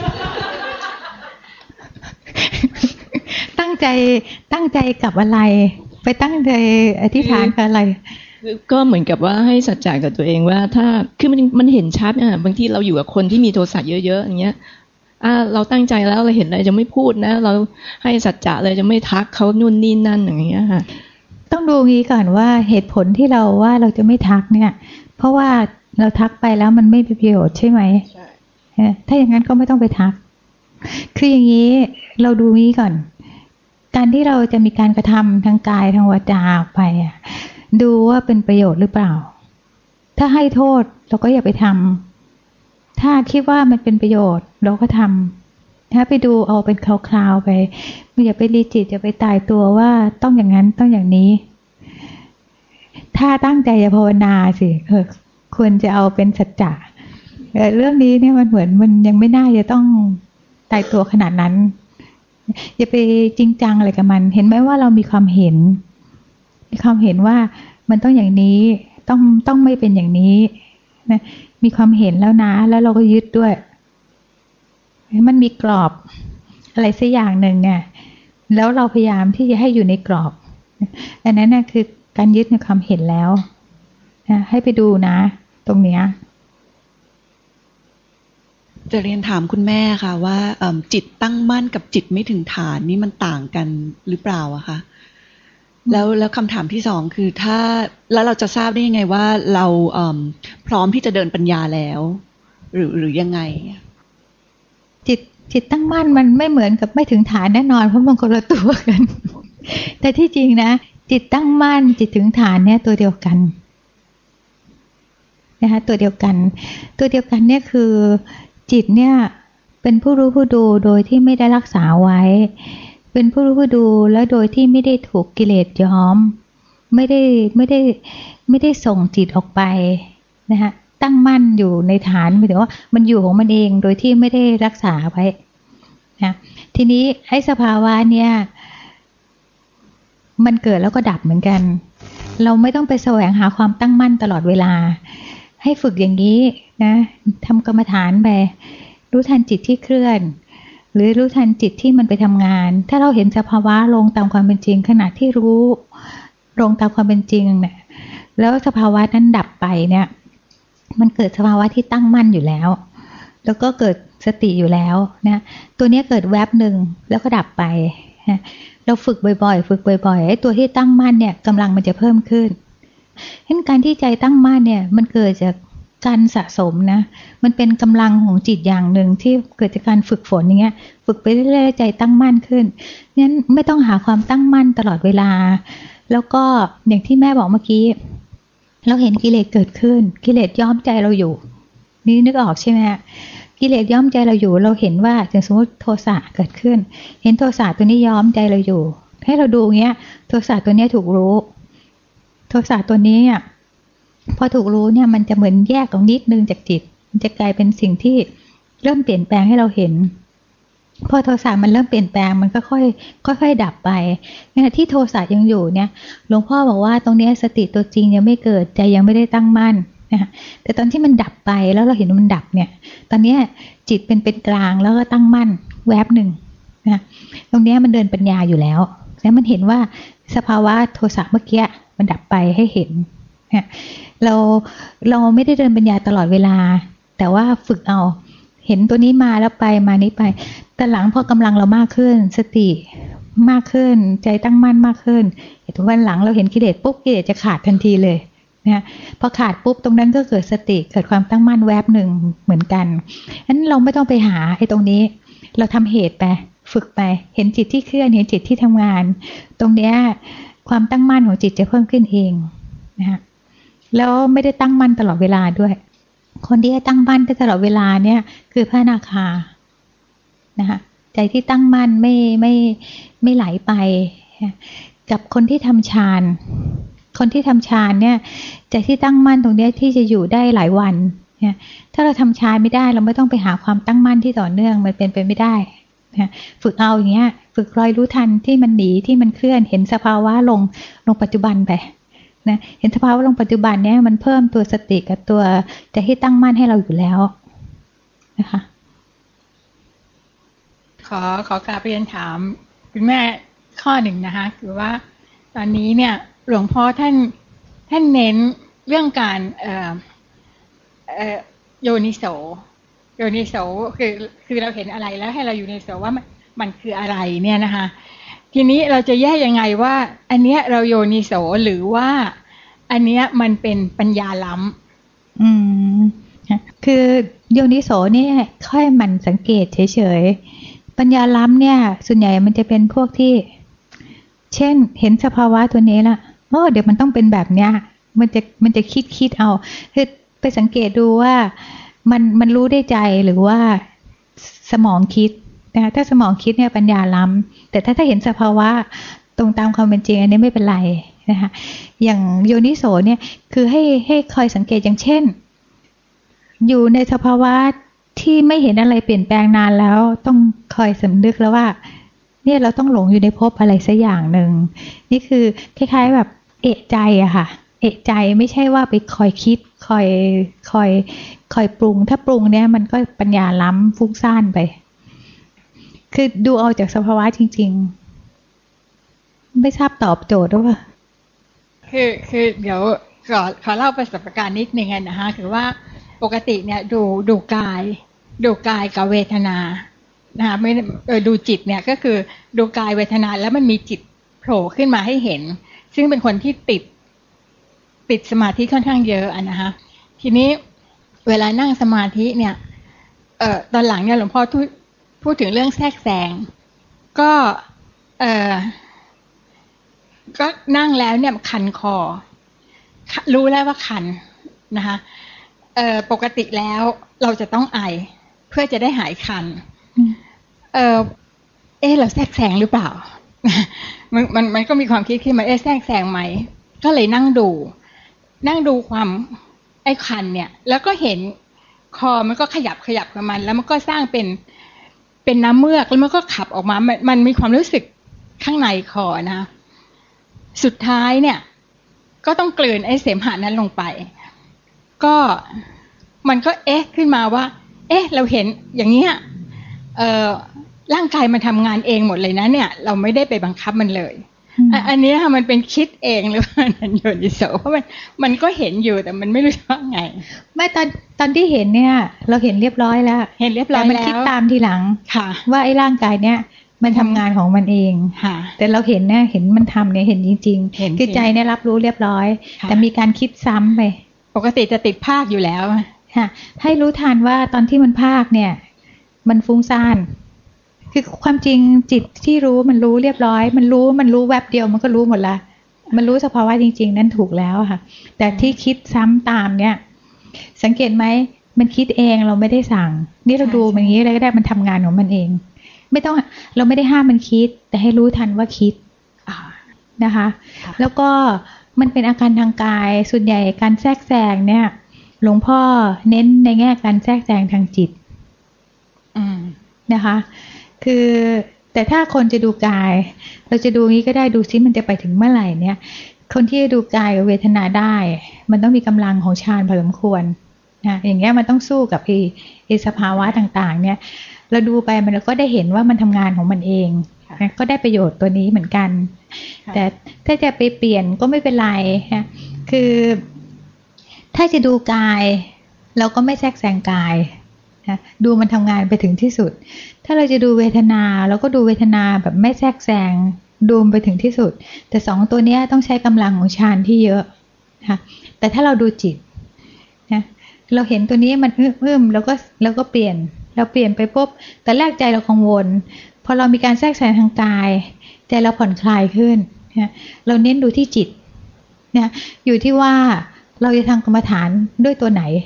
ตั้งใจตั้งใจกับอะไรไปตั้งใจอธิษฐานกับอะไรก็เหมือนกับว่าให้สัจจะกับตัวเองว่าถ้าคือมันมันเห็นชัดอ่ะบางทีเราอยู่กับคนที่มีโทสะเยอะๆอย่างเงี้ยอ่าเราตั้งใจแล้วเราเห็นอะไรจะไม่พูดนะเราให้สัจจะเลยจะไม่ทักเขานู่นนี่นั่นอย่างเงี้ยค่ะต้องดูงี้ก่อนว่าเหตุผลที่เราว่าเราจะไม่ทักเนี่ยเพราะว่าเราทักไปแล้วมันไม่มีประโยชน์ใช่ไหมใช่ถ้าอย่างนั้นก็ไม่ต้องไปทักคืออย่างนี้เราดูงี้ก่อนการที่เราจะมีการกระทำทางกายทางวาจาออกไปอ่ะดูว่าเป็นประโยชน์หรือเปล่าถ้าให้โทษเราก็อย่าไปทำถ้าคิดว่ามันเป็นประโยชน์เราก็ทำถ้าไปดูเอาเป็นคราวๆไปอย่าไปรีจิตอย่าไปตายตัวว่าต้องอย่างนั้นต้องอย่างนี้ถ้าตั้งใจจะภาวนาสิเออควรจะเอาเป็นสัจจะเรื่องนี้เนี่ยมันเหมือนมันยังไม่น่าจะต้องตายตัวขนาดนั้นอย่าไปจริงจังอะไรกับมันเห็นไหมว่าเรามีความเห็นมีความเห็นว่ามันต้องอย่างนี้ต้องต้องไม่เป็นอย่างนี้นะมีความเห็นแล้วนะแล้วเราก็ยึดด้วยมันมีกรอบอะไรสักอย่างหนึ่งเนี่ยแล้วเราพยายามที่จะให้อยู่ในกรอบอันนั้นน่ะคือการยึดในความเห็นแล้วนะให้ไปดูนะตรงเนี้ยจะเรียนถามคุณแม่ค่ะว่าจิตตั้งมั่นกับจิตไม่ถึงฐานนี่มันต่างกันหรือเปล่าอะคะแล้วแล้วคำถามที่สองคือถ้าแล้วเราจะทราบได้ยังไงว่าเราพร้อมที่จะเดินปัญญาแล้วหรือหรือยังไงจิตจิตตั้งมั่นมันไม่เหมือนกับไม่ถึงฐานแน่นอนเพราะมันคนละตัวกัน แต่ที่จริงนะจิตตั้งมั่นจิตถึงฐานเนี่ยตัวเดียวกันนะคะตัวเดียวกันตัวเดียวกันเนี่ยคือจิตเนี่ยเป็นผู้รู้ผู้ดูโดยที่ไม่ได้รักษาไว้เป็นผู้รู้ผู้ดูแล้วโดยที่ไม่ได้ถูกกิเลสย้อมไม่ได้ไม่ได้ไม่ได้ส่งจิตออกไปนะคะตั้งมั่นอยู่ในฐานหมายถึงว่ามันอยู่ของมันเองโดยที่ไม่ได้รักษาไว้นะทีนี้ให้สภาวะเนี่ยมันเกิดแล้วก็ดับเหมือนกันเราไม่ต้องไปแสวงหาความตั้งมั่นตลอดเวลาให้ฝึกอย่างนี้นะทำกรรมฐานไปรู้ทันจิตที่เคลื่อนหรือรู้ทันจิตที่มันไปทำงานถ้าเราเห็นสภาวะลงตามความเป็นจริงขณะที่รู้ลงตามความเป็นจริงเนี่ยแล้วสภาวะนั้นดับไปเนี่ยมันเกิดสภาวะที่ตั้งมั่นอยู่แล้วแล้วก็เกิดสติอยู่แล้วนะตัวนี้เกิดแวบหนึ่งแล้วก็ดับไปนะเราฝึกบ่อยๆฝึกบ่อยๆไอ้ตัวที่ตั้งมั่นเนี่ยกำลังมันจะเพิ่มขึ้นเห็นการที่ใจตั้งมั่นเนี่ยมันเกิดจากการสะสมนะมันเป็นกำลังของจิตอย่างหนึ่งที่เกิดจากการฝึกฝนอย่างเงี้ยฝึกไปเรื่อยๆใจตั้งมั่นขึ้นงั้นไม่ต้องหาความตั้งมั่นตลอดเวลาแล้วก็อย่างที่แม่บอกเมื่อกี้เราเห็นกิเลสเกิดขึ้นกิเลสย้อมใจเราอยู่นี่นึกออกใช่ไหมกิเลสย้อมใจเราอยู่เราเห็นว่าอย่างสมมติโทสะเกิดขึ้นเห็นโทสะตัวนี้ย้อมใจเราอยู่ให้เราดูเงี้ยโทสะตัวนี้ถูกรู้โทสะตัวนี้อ่ะพอถูกรู้เนี่ยมันจะเหมือนแยกออกนิดนึงจากจิตมันจะกลายเป็นสิ่งที่เริ่มเปลี่ยนแปลงให้เราเห็นพอโทสะมันเริ่มเปลี่ยนแปลงมันก็ค่อยค่อยๆดับไปขณะที่โทสะยังอยู่เนี่ยหลวงพ่อบอกว่าตรงนี้สติตัวจริงยังไม่เกิดใจยังไม่ได้ตั้งมั่นนะคะแต่ตอนที่มันดับไปแล้วเราเห็นว่ามันดับเนี่ยตอนนี้จิตเป็นเป็นกลางแล้วก็ตั้งมั่นแวบหนึ่งนะตรงนี้มันเดินปัญญาอยู่แล้วแล้วมันเห็นว่าสภาวะโทสะเมื่อกี้มันดับไปให้เห็นนะเราเราไม่ได้เดินปัญญาตลอดเวลาแต่ว่าฝึกเอาเห็นตัวนี้มาแล้วไปมานี้ไปแต่หลังพอกำลังเรามากขึ้นสติมากขึ้นใจตั้งมั่นมากขึ้นเห็นวันหลังเราเห็นกิเลสปุ๊บกิเลสจะขาดทันทีเลยนะพอขาดปุ๊บตรงนั้นก็เกิดสติเกิดความตั้งมั่นแวบหนึ่งเหมือนกันฉะนั้นเราไม่ต้องไปหาไอ้ตรงนี้เราทำเหตุไปฝึกไปเห็นจิตที่เคลื่อนเห็นจิตที่ทำงานตรงเนี้ยความตั้งมั่นของจิตจะเพิ่มขึ้นเองนะฮะแล้วไม่ได้ตั้งมั่นตลอดเวลาด้วยคนที่ตั้งมั่นได้ตลอดเวลาเนี่ยคือพระอนาคานะคะใจที่ตั้งมั่นไม่ไม่ไม่ไหลไปกับคนที่ทำฌานคนที่ทำฌานเนี่ยใจที่ตั้งมั่นตรงนี้ที่จะอยู่ได้หลายวันเนี่ยถ้าเราทำฌานไม่ได้เราไม่ต้องไปหาความตั้งมั่นที่ต่อเนื่องมันเป็นไปไม่ได้นะฝึกเอาอย่างเงี้ยฝึกรอยรู้ทันที่มันหนีที่มันเคลื่อนเห็นสภาวะลงลงปัจจุบันไปนะเห็นสภาวะลงปัจจุบันเนี่ยมันเพิ่มตัวสติกับตัวใจที่ตั้งมั่นให้เราอยู่แล้วนะคะขอขอกราบเรียนถามคุณแม่ข้อหนึ่งนะคะคือว่าตอนนี้เนี่ยหลวงพ่อท่านท่านเน้นเรื่องการเอ่อเอ่อโยนิโสโยนิโสคือคือเราเห็นอะไรแล้วให้เราอยู่ในโสว่ามันมันคืออะไรเนี่ยนะคะทีนี้เราจะแยกยังไงว่าอันเนี้ยเราโยนิโสหรือว่าอันเนี้ยมันเป็นปัญญาล้ำอืมคือโยนิโสเนี่ยค่อยหมั่นสังเกตเฉยๆปัญญาล้ำเนี่ยส่วนใหญ่มันจะเป็นพวกที่เช่นเห็นสภาวะตัวนี้ละโอ้เดี๋ยวมันต้องเป็นแบบเนี้ยมันจะมันจะคิดคิดเอาคือไปสังเกตดูว่ามันมันรู้ได้ใจหรือว่าสมองคิดนะคะถ้าสมองคิดเนี่ยปัญญาล้ำแต่ถ้าถ้าเห็นสภาวะตรงตามความเป็นจริงอันนี้ไม่เป็นไรนะคะอย่างโยนิโสเนี่ยคือให้ให้คอยสังเกตอย่างเช่นอยู่ในสภาวะที่ไม่เห็นอะไรเปลี่ยนแปลงนานแล้วต้องคอยสำนึกแล้วว่าเนี่ยเราต้องหลงอยู่ในภพอะไรสักอย่างหนึ่งนี่คือคล้ายๆแบบเอะใจอะค่ะเอะใจไม่ใช่ว่าไปคอยคิดคอยคอยคอยปรุงถ้าปรุงเนี่ยมันก็ปัญญาล้ำฟุ้งซ่านไปคือดูเอาจากสภาวะจริงๆไม่ทราบตอบโจทย์หรือเปล่าคือคือเดี๋ยวขอขอเล่าประสบการณ์นิดนึงนะคะคือว่าปกติเนี่ยดูดูกายดูกายกับเวทนานะคะไม่เออดูจิตเนี่ยก็คือดูกายเวทนาแล้วมันมีจิตโผล่ขึ้นมาให้เห็นซึ่งเป็นคนที่ติดติดสมาธิค่อนข้างเยอะอะนะคะทีนี้เวลานั่งสมาธิเนี่ยเอ่อตอนหลังเนี่ยหลวงพ่อพูดพูดถึงเรื่องแทรกแซงก็เอ่อก็นั่งแล้วเนี่ยคันคอรู้แล้วว่าคันนะคะเอ่อปกติแล้วเราจะต้องไอเพื่อจะได้หายคันเออเอ๊ะเราแทรกแซงหรือเปล่ามันมันมันก็มีความคิดขึ้นมาเอ๊ะแทรกแซงไหมก็เลยนั่งดูนั่งดูความไอ้คันเนี่ยแล้วก็เห็นคอมันก็ขยับขยับกับมันแล้วมันก็สร้างเป็นเป็นน้ำเมือกแล้วมันก็ขับออกมามันมันมีความรู้สึกข้างในคอนะสุดท้ายเนี่ยก็ต้องกลืนไอ้เสมหะนั้นลงไปก็มันก็เอ๊ะขึ้นมาว่าเอ๊ะเราเห็นอย่างเงี้ยเอ่อร่างกายมันทำงานเองหมดเลยนะเนี่ยเราไม่ได้ไปบังคับมันเลยอันนี้ค่ะมันเป็นคิดเองหรือว่านันโยนิโสเพราะมันมันก็เห็นอยู่แต่มันไม่รู้ว่าไงไม่ตอนตอนที่เห็นเนี่ยเราเห็นเรียบร้อยแล้วเห็นเรียบร้อยแล้วแต่มันคิดตามทีหลังค่ะว่าไอ้ร่างกายเนี่ยมันทำงานของมันเองค่ะแต่เราเห็นเนี่ยเห็นมันทำเนี่ยเห็นจริงๆคือใจเนี่ยรับรู้เรียบร้อยแต่มีการคิดซ้ำไปปกติจะติดภาคอยู่แล้วค่ะให้รู้ทันว่าตอนที่มันภาคเนี่ยมันฟุ้งซ่านคือความจริงจิตที่รู้มันรู้เรียบร้อยมันรู้มันรู้แวบเดียวมันก็รู้หมดละมันรู้สภาวะจริงๆนั่นถูกแล้วค่ะแต่ที่คิดซ้ำตามเนี่ยสังเกตไหมมันคิดเองเราไม่ได้สั่งนี่เราดูมันอย่างนี้เลยก็ได้มันทำงานของมันเองไม่ต้องเราไม่ได้ห้ามมันคิดแต่ให้รู้ทันว่าคิดนะคะแล้วก็มันเป็นอาการทางกายส่วนใหญ่การแทรกแซงเนี่ยหลวงพ่อเน้นในแง่การแทรกแซงทางจิตนะคะคือแต่ถ้าคนจะดูกายเราจะดูงี้ก็ได้ดูซิมันจะไปถึงเมื่อไหร่เนี่ยคนที่จะดูกายกับเวทนาได้มันต้องมีกำลังของฌานพอสมควรนะอย่างเงี้ยมันต้องสู้กับไอ้ไอ้สภาวะต่างๆเนี่ยเราดูไปมันก็ได้เห็นว่ามันทำงานของมันเองนะก็ได้ประโยชน์ตัวนี้เหมือนกันแต่ถ้าจะไปเปลี่ยนก็ไม่เป็นไรนะคือถ้าจะดูกายเราก็ไม่แทรกแซงกายนะดูมันทำงานไปถึงที่สุดถ้าเราจะดูเวทนาเราก็ดูเวทนาแบบไม่แทรกแซงดูไปถึงที่สุดแต่สองตัวนี้ต้องใช้กำลังของฌานที่เยอะนะแต่ถ้าเราดูจิตนะเราเห็นตัวนี้มันอึ้มๆแล้วก็แล้วก็เปลี่ยนเราเปลี่ยนไปปุ๊บแต่แรกใจเรากังวลพอเรามีการแทรกแซงทางกายใจเราผ่อนคลายขึ้นนะเราเน้นดูที่จิตนะอยู่ที่ว่าเราจะทำกรรมฐานด้วยตัวไหน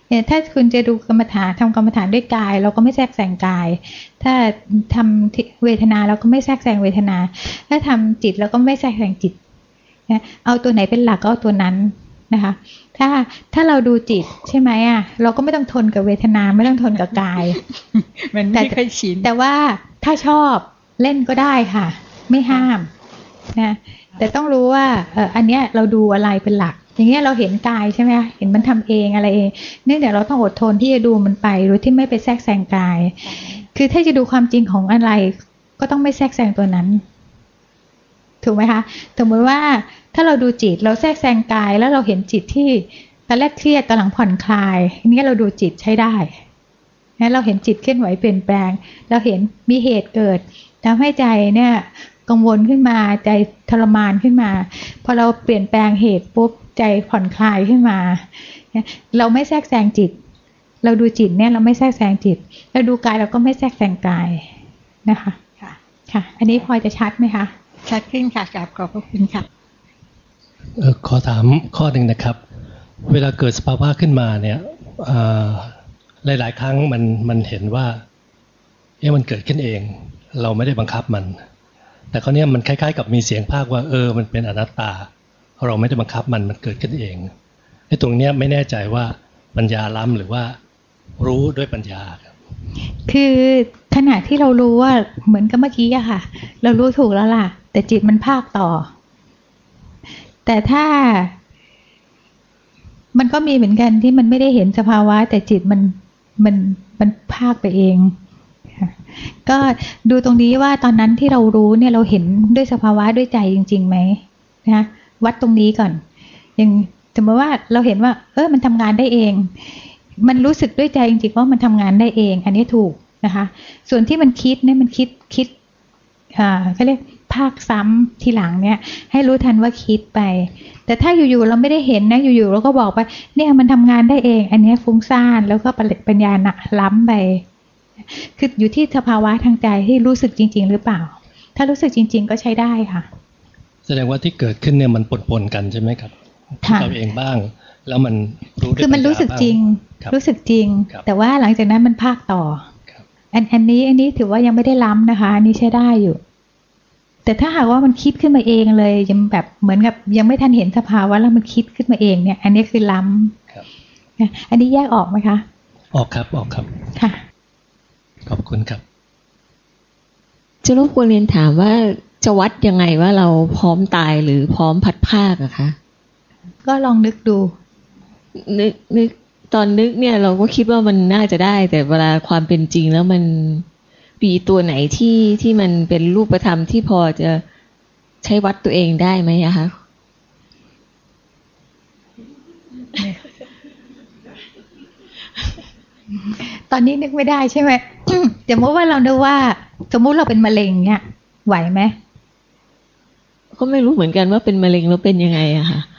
เนี่ยถ้าคุณจะดูกรรมฐานทำกรรมฐานด้วยกายเราก็ไม่แทรกแซงกาย ถ้าทำเวทนาเราก็ไม่แทรกแซงเวทนาถ้าทำจิตเราก็ไม่แทรกแซงจิตนะเอาตัวไหนเป็นหลักก็เอาตัวนั้นนะคะถ้าถ้าเราดูจิตใช่ไหมอ่ะเราก็ไม่ต้องทนกับเวทนาไม่ต้องทนกับกายมันไม่ค่อยชินแต่ว่าถ้าชอบเล่นก็ได้ค่ะไม่ห้ามนะแต่ต้องรู้ว่าเอออันเนี้ยเราดูอะไรเป็นหลักอย่างเงี้ยเราเห็นกายใช่ไหมเห็นมันทำเองอะไรเองเนื่องจากเราต้องอดทนที่จะดูมันไปโดยที่ไม่ไปแทรกแซงกายคือถ้าจะดูความจริงของอะไรก็ต้องไม่แทรกแซงตัวนั้นถูกไหมคะสมมติว่าถ้าเราดูจิตเราแทรกแซงกายแล้วเราเห็นจิตที่ตอนแรกเครียดตอนหลังผ่อนคลายนี่เราดูจิตใช้ได้นะเราเห็นจิตเคลื่อนไหวเปลี่ยนแปลงเราเห็นมีเหตุเกิดทำให้ใจเนี่ยกังวลขึ้นมาใจทรมานขึ้นมาพอเราเปลี่ยนแปลงเหตุปุ๊บใจผ่อนคลายขึ้นมาเราไม่แทรกแซงจิตเราดูจิตเนี่ยเราไม่แทรกแซงจิตเราดูกายเราก็ไม่แทรกแซงกายนะคะค่ะค่ะอันนี้พอจะชัดไหมคะชัดขึ้นค่ะกราบขอบพระคุณค่ะเอ่อขอถามข้อหนึ่งนะครับเวลาเกิดสภาวะขึ้นมาเนี่ยหลายๆครั้งมันมันเห็นว่าเอ๊ะมันเกิดขึ้นเองเราไม่ได้บังคับมันแต่คราวนี้มันคล้ายๆกับมีเสียงภาคว่าเออมันเป็นอนัตตาเราไม่ได้บังคับมันมันเกิดขึ้นเองไอ้ตรงเนี้ยไม่แน่ใจว่าปัญญาล้ำหรือว่ารู้ด้วยปัญญาครับคือขณะที่เรารู้ว่าเหมือนกับเมื่อกี้อะค่ะเรารู้ถูกแล้วล่ะแต่จิตมันภาคต่อแต่ถ้ามันก็มีเหมือนกันที่มันไม่ได้เห็นสภาวะแต่จิตมันมันมันภาคไปเองก็ดูตรงนี้ว่าตอนนั้นที่เรารู้เนี่ยเราเห็นด้วยสภาวะด้วยใจจริงๆไหมนะวัดตรงนี้ก่อนอย่างสมมติว่าเราเห็นว่าเออมันทำงานได้เองมันรู้สึกด้วยใจจริงๆว่ามันทำงานได้เองอันนี้ถูกนะคะส่วนที่มันคิดเนี่ยมันคิดคิดอ่าเขาเรียกภาคซ้ำทีหลังเนี่ยให้รู้ทันว่าคิดไปแต่ถ้าอยู่ๆเราไม่ได้เห็นนะอยู่ๆเราก็บอกไปเนี่ยมันทำงานได้เองอันนี้ฟุ้งซ่านแล้วก็ปัญญาหนักล้ำไปคืออยู่ที่สภาวะทางใจที่รู้สึกจริงๆหรือเปล่าถ้ารู้สึกจริงๆก็ใช้ได้ค่ะแสดงว่าที่เกิดขึ้นเนี่ยมันปนๆกันใช่ไหมครับเราเองบ้างแล้วมันรู้คือมันรู้สึกจริงรู้สึกจริงแต่ว่าหลังจากนั้นมันภาคต่ออันอันนี้อันนี้ถือว่ายังไม่ได้ล้ำนะคะอันนี้ใช้ได้อยู่แต่ถ้าหากว่ามันคิดขึ้นมาเองเลยยังแบบเหมือนกับยังไม่ทันเห็นสภาวะแล้วมันคิดขึ้นมาเองเนี่ยอันนี้คือล้ำอันนี้แยกออกไหมคะออกครับออกครับค่ะขอบคุณครับจะรบกวนเรียนถามว่าจะวัดยังไงว่าเราพร้อมตายหรือพร้อมพัดภาคอะคะก็ลองนึกดูนึกนึกตอนนึกเนี่ยเราก็คิดว่ามันน่าจะได้แต่เวลาความเป็นจริงแล้วมันมีตัวไหนที่ที่มันเป็นรูปธรรมที่พอจะใช้วัดตัวเองได้ไหมอะคะตอนนี้นึกไม่ได้ใช่ไหม สมมติว่าเรานึกว่าสมมุติเราเป็นมะเร็งเนี่ยไหวไหมก็ไม่รู้เหมือนกันว่าเป็นมะเร็งแล้วเป็นยังไงอะค่ะ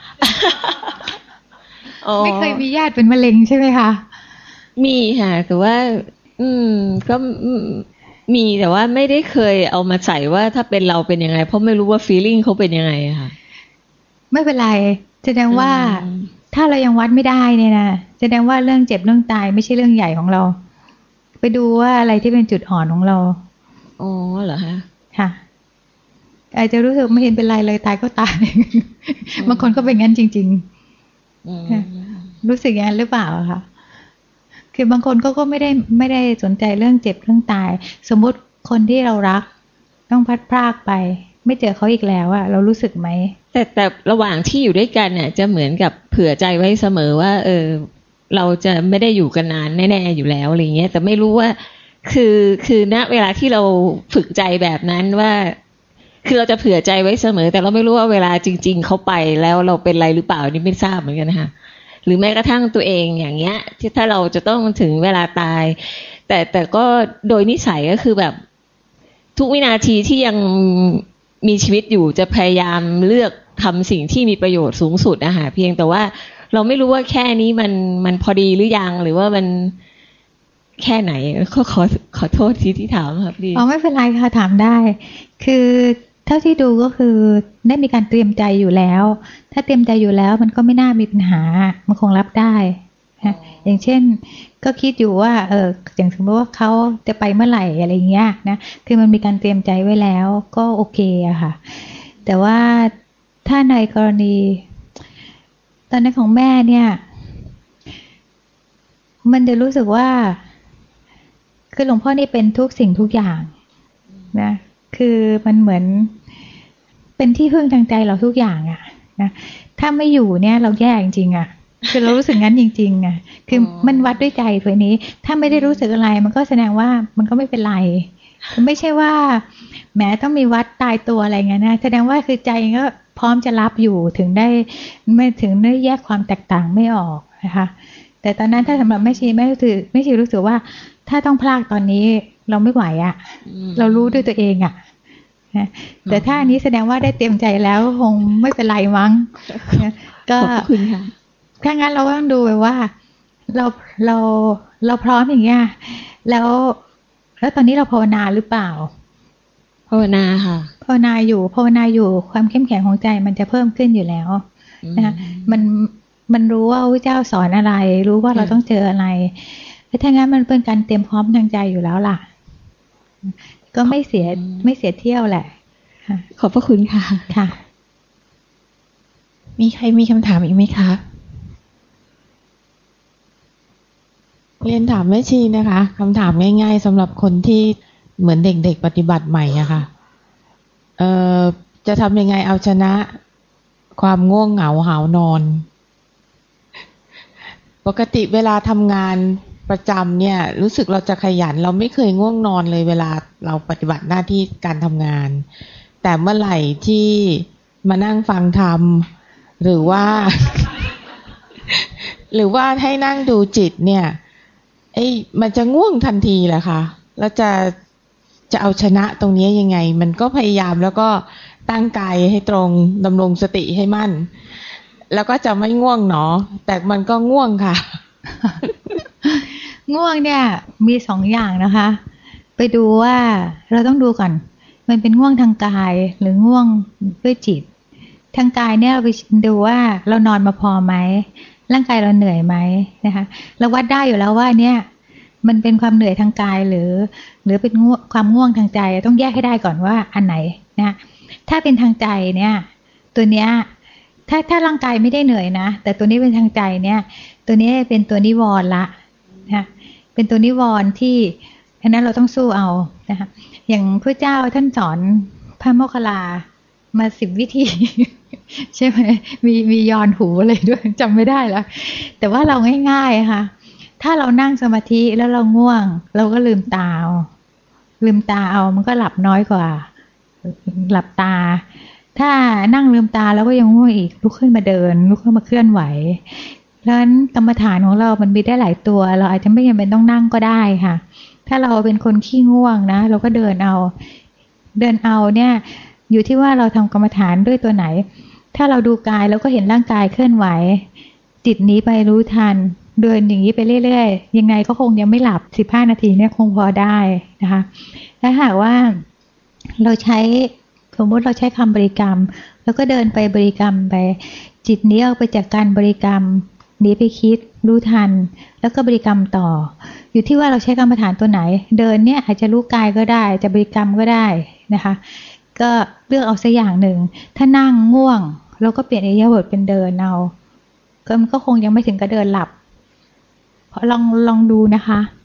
ไม่เคยมีญาติเป็นมะเร็งใช่ไหมคะมีค่ะแต่ว่าอืมก็มีแต่ว่าไม่ได้เคยเอามาใส่ว่าถ้าเป็นเราเป็นยังไงเพราะไม่รู้ว่า feeling เขาเป็นยังไงอะค่ะไม่เป็นไรแสดงว่าถ้าเรายังวัดไม่ได้เนี่ยนะแสดงว่าเรื่องเจ็บเรื่องตายไม่ใช่เรื่องใหญ่ของเราไปดูว่าอะไรที่เป็นจุดอ่อนของเราอ๋อเหรอคะค่ะอาจจะรู้สึกไม่เห็นเป็นไรเลยตายก็ตายบางคนก็เป็นงั้นจริงๆรู้สึกอย่างนั้นหรือเปล่าคะคือบางคนก็ก็ไม่ได้ไม่ได้สนใจเรื่องเจ็บเรื่องตายสมมุติคนที่เรารักต้องพัดพรากไปไม่เจอเขาอีกแล้วอะเรารู้สึกไหมแต่แต่ระหว่างที่อยู่ด้วยกันเนี่ยจะเหมือนกับเผื่อใจไว้เสมอว่าเออเราจะไม่ได้อยู่กันนานแน่ๆอยู่แล้วอะไรเงี้ยแต่ไม่รู้ว่าคือคือณเวลาที่เราฝึกใจแบบนั้นว่าคือเราจะเผื่อใจไว้เสมอแต่เราไม่รู้ว่าเวลาจริงๆเขาไปแล้วเราเป็นไรหรือเปล่านี่ไม่ทราบเหมือนกันนะคะหรือแม้กระทั่งตัวเองอย่างเงี้ยที่ถ้าเราจะต้องถึงเวลาตายแต่แต่ก็โดยนิสัยก็คือแบบทุกวินาทีที่ยังมีชีวิตอยู่จะพยายามเลือกทำสิ่งที่มีประโยชน์สูงสุดนะคะเพียงแต่ว่าเราไม่รู้ว่าแค่นี้มันมันพอดีหรือยังหรือว่ามันแค่ไหนก็ขอขอโทษทีที่ถามครับพี่อ๋อไม่เป็นไรค่ะถามได้คือเท่าที่ดูก็คือได้มีการเตรียมใจอยู่แล้วถ้าเตรียมใจอยู่แล้วมันก็ไม่น่ามีปัญหามันคงรับได้นะอย่างเช่นก็คิดอยู่ว่าเอออย่างสมมติว่าเขาจะไปเมื่อไหร่อะไรเงี้ยนะคือมันมีการเตรียมใจไว้แล้วก็โอเคอะค่ะแต่ว่าถ้าในกรณีตอนนั้นของแม่เนี่ยมันจะรู้สึกว่าคือหลวงพ่อนี่เป็นทุกสิ่งทุกอย่างนะคือมันเหมือนเป็นที่พึ่งทางใจเราทุกอย่างอะนะถ้าไม่อยู่เนี่ยเราแย่จริงๆอะคือเรารู้สึกงั้นจริงๆอะคือมันวัดด้วยใจตัวนี้ถ้าไม่ได้รู้สึกอะไรมันก็แสดงว่ามันก็ไม่เป็นไรไม่ใช่ว่าแหมต้องมีวัดตายตัวอะไรเงี้ยนะแสดงว่าคือใจก็พร้อมจะรับอยู่ถึงได้ไม่ถึงได้แยกความแตกต่างไม่ออกนะคะแต่ตอนนั้นถ้าสำหรับแม่ชีแม่รู้สึกแม่ชีรู้สึกว่าถ้าต้องพลากตอนนี้เราไม่ไหวอะเรารู้ด้วยตัวเองอะนะแต่ถ้าอันนี้แสดงว่าได้เตรียมใจแล้วคงไม่เป็นไรมั้งก็ขอบคุณค่ะถ้างั้นเราก็ต้องดูไปว่าเราเราเราพร้อมอย่างเงี้ยแล้วแล้วตอนนี้เราภาวนาหรือเปล่าภาวนาค่ะภาวนาอยู่ภาวนาอยู่ความเข้มแข็งของใจมันจะเพิ่มขึ้นอยู่แล้วนะมันมันรู้ว่าพระเจ้าสอนอะไรรู้ว่าเราต้องเจออะไรถ้างั้นมันเป็นการเตรียมพร้อมทางใจอยู่แล้วล่ะก็ไม่เสียไม่เสียเที่ยวแหละขอบพระคุณค่ะค่ะมีใครมีคำถามอีกไหมคะเรียนถามแม่ชีนะคะคำถามง่ายๆสำหรับคนที่เหมือนเด็กๆปฏิบัติใหม่อะค่ะเอ่อจะทำยังไงเอาชนะความง่วงเหงาหาวนอนปกติเวลาทำงานประจำเนี่ยรู้สึกเราจะขยันเราไม่เคยง่วงนอนเลยเวลาเราปฏิบัติหน้าที่การทำงานแต่เมื่อไหร่ที่มานั่งฟังธรรมหรือว่า หรือว่าให้นั่งดูจิตเนี่ยไอ้มันจะง่วงทันทีแหละค่ะแล้วจะจะเอาชนะตรงนี้ยังไงมันก็พยายามแล้วก็ตั้งกายให้ตรงดำรงสติให้มั่นแล้วก็จะไม่ง่วงเนาะแต่มันก็ง่วงค่ะง่วงเนี่ยมีสองอย่างนะคะไปดูว่าเราต้องดูก่อนมันเป็นง่วงทางกายหรือง่วงด้วยจิตทางกายเนี่ยเราไปดูว่าเรานอนมาพอไหมร่างกายเราเหนื่อยไหมนะคะเราวัดได้อยู่แล้วว่าเนี่ยมันเป็นความเหนื่อยทางกายหรือหรือเป็นง่วงความง่วงทางใจต้องแยกให้ได้ก่อนว่าอันไหนนะถ้าเป็นทางใจเนี่ยตัวเนี้ยถ้าถ้าร่างกายไม่ได้เหนื่อยนะแต่ตัวนี้เป็นทางใจเนี่ยตัวนี้เป็นตัวนิวรณ์ละนะเป็นตัวนิวรณ์ที่อันนั้นเราต้องสู้เอานะคะอย่างพระเจ้าท่านสอนพระโมคคัลลามาสิบวิธี ใช่ไหมมีมียอนหูอะไรด้วยจำไม่ได้แล้วแต่ว่าเราง่ายๆค่ะถ้าเรานั่งสมาธิแล้วเราง่วงเราก็ลืมตาเอาลืมตาเอามันก็หลับน้อยกว่าหลับตาถ้านั่งลืมตาแล้วก็ยังง่วงอีกลุกขึ้นมาเดินลุกขึ้นมาเคลื่อนไหวเพราะฉะนั้นกรรมฐานของเรามันมีได้หลายตัวเราอาจจะไม่จำเป็นต้องนั่งก็ได้ค่ะถ้าเราเป็นคนขี้ง่วงนะเราก็เดินเอาเดินเอาเนี่ยอยู่ที่ว่าเราทำกรรมฐานด้วยตัวไหนถ้าเราดูกายแล้วก็เห็นร่างกายเคลื่อนไหวจิตนี้ไปรู้ทันเดินอย่างนี้ไปเรื่อยๆยังไงก็คงยังไม่หลับสิบห้านาทีเนี่ยคงพอได้นะคะถ้าหากว่าเราใช้สมมติเราใช้คำบริกรรมแล้วก็เดินไปบริกรรมไปจิตนี้เอาไปจากการบริกรรมนี้ไปคิดรู้ทันแล้วก็บริกรรมต่ออยู่ที่ว่าเราใช้กรรมฐานตัวไหนเดินเนี่ยอาจจะรู้กายก็ได้จะบริกรรมก็ได้นะคะก็เลือกเอาสักอย่างหนึ่งถ้านั่งง่วงเราก็เปลี่ยนอิริยาบถเป็นเดินเอาก็มันก็คงยังไม่ถึงกับเดินหลับเพราะลองลองดูนะคะ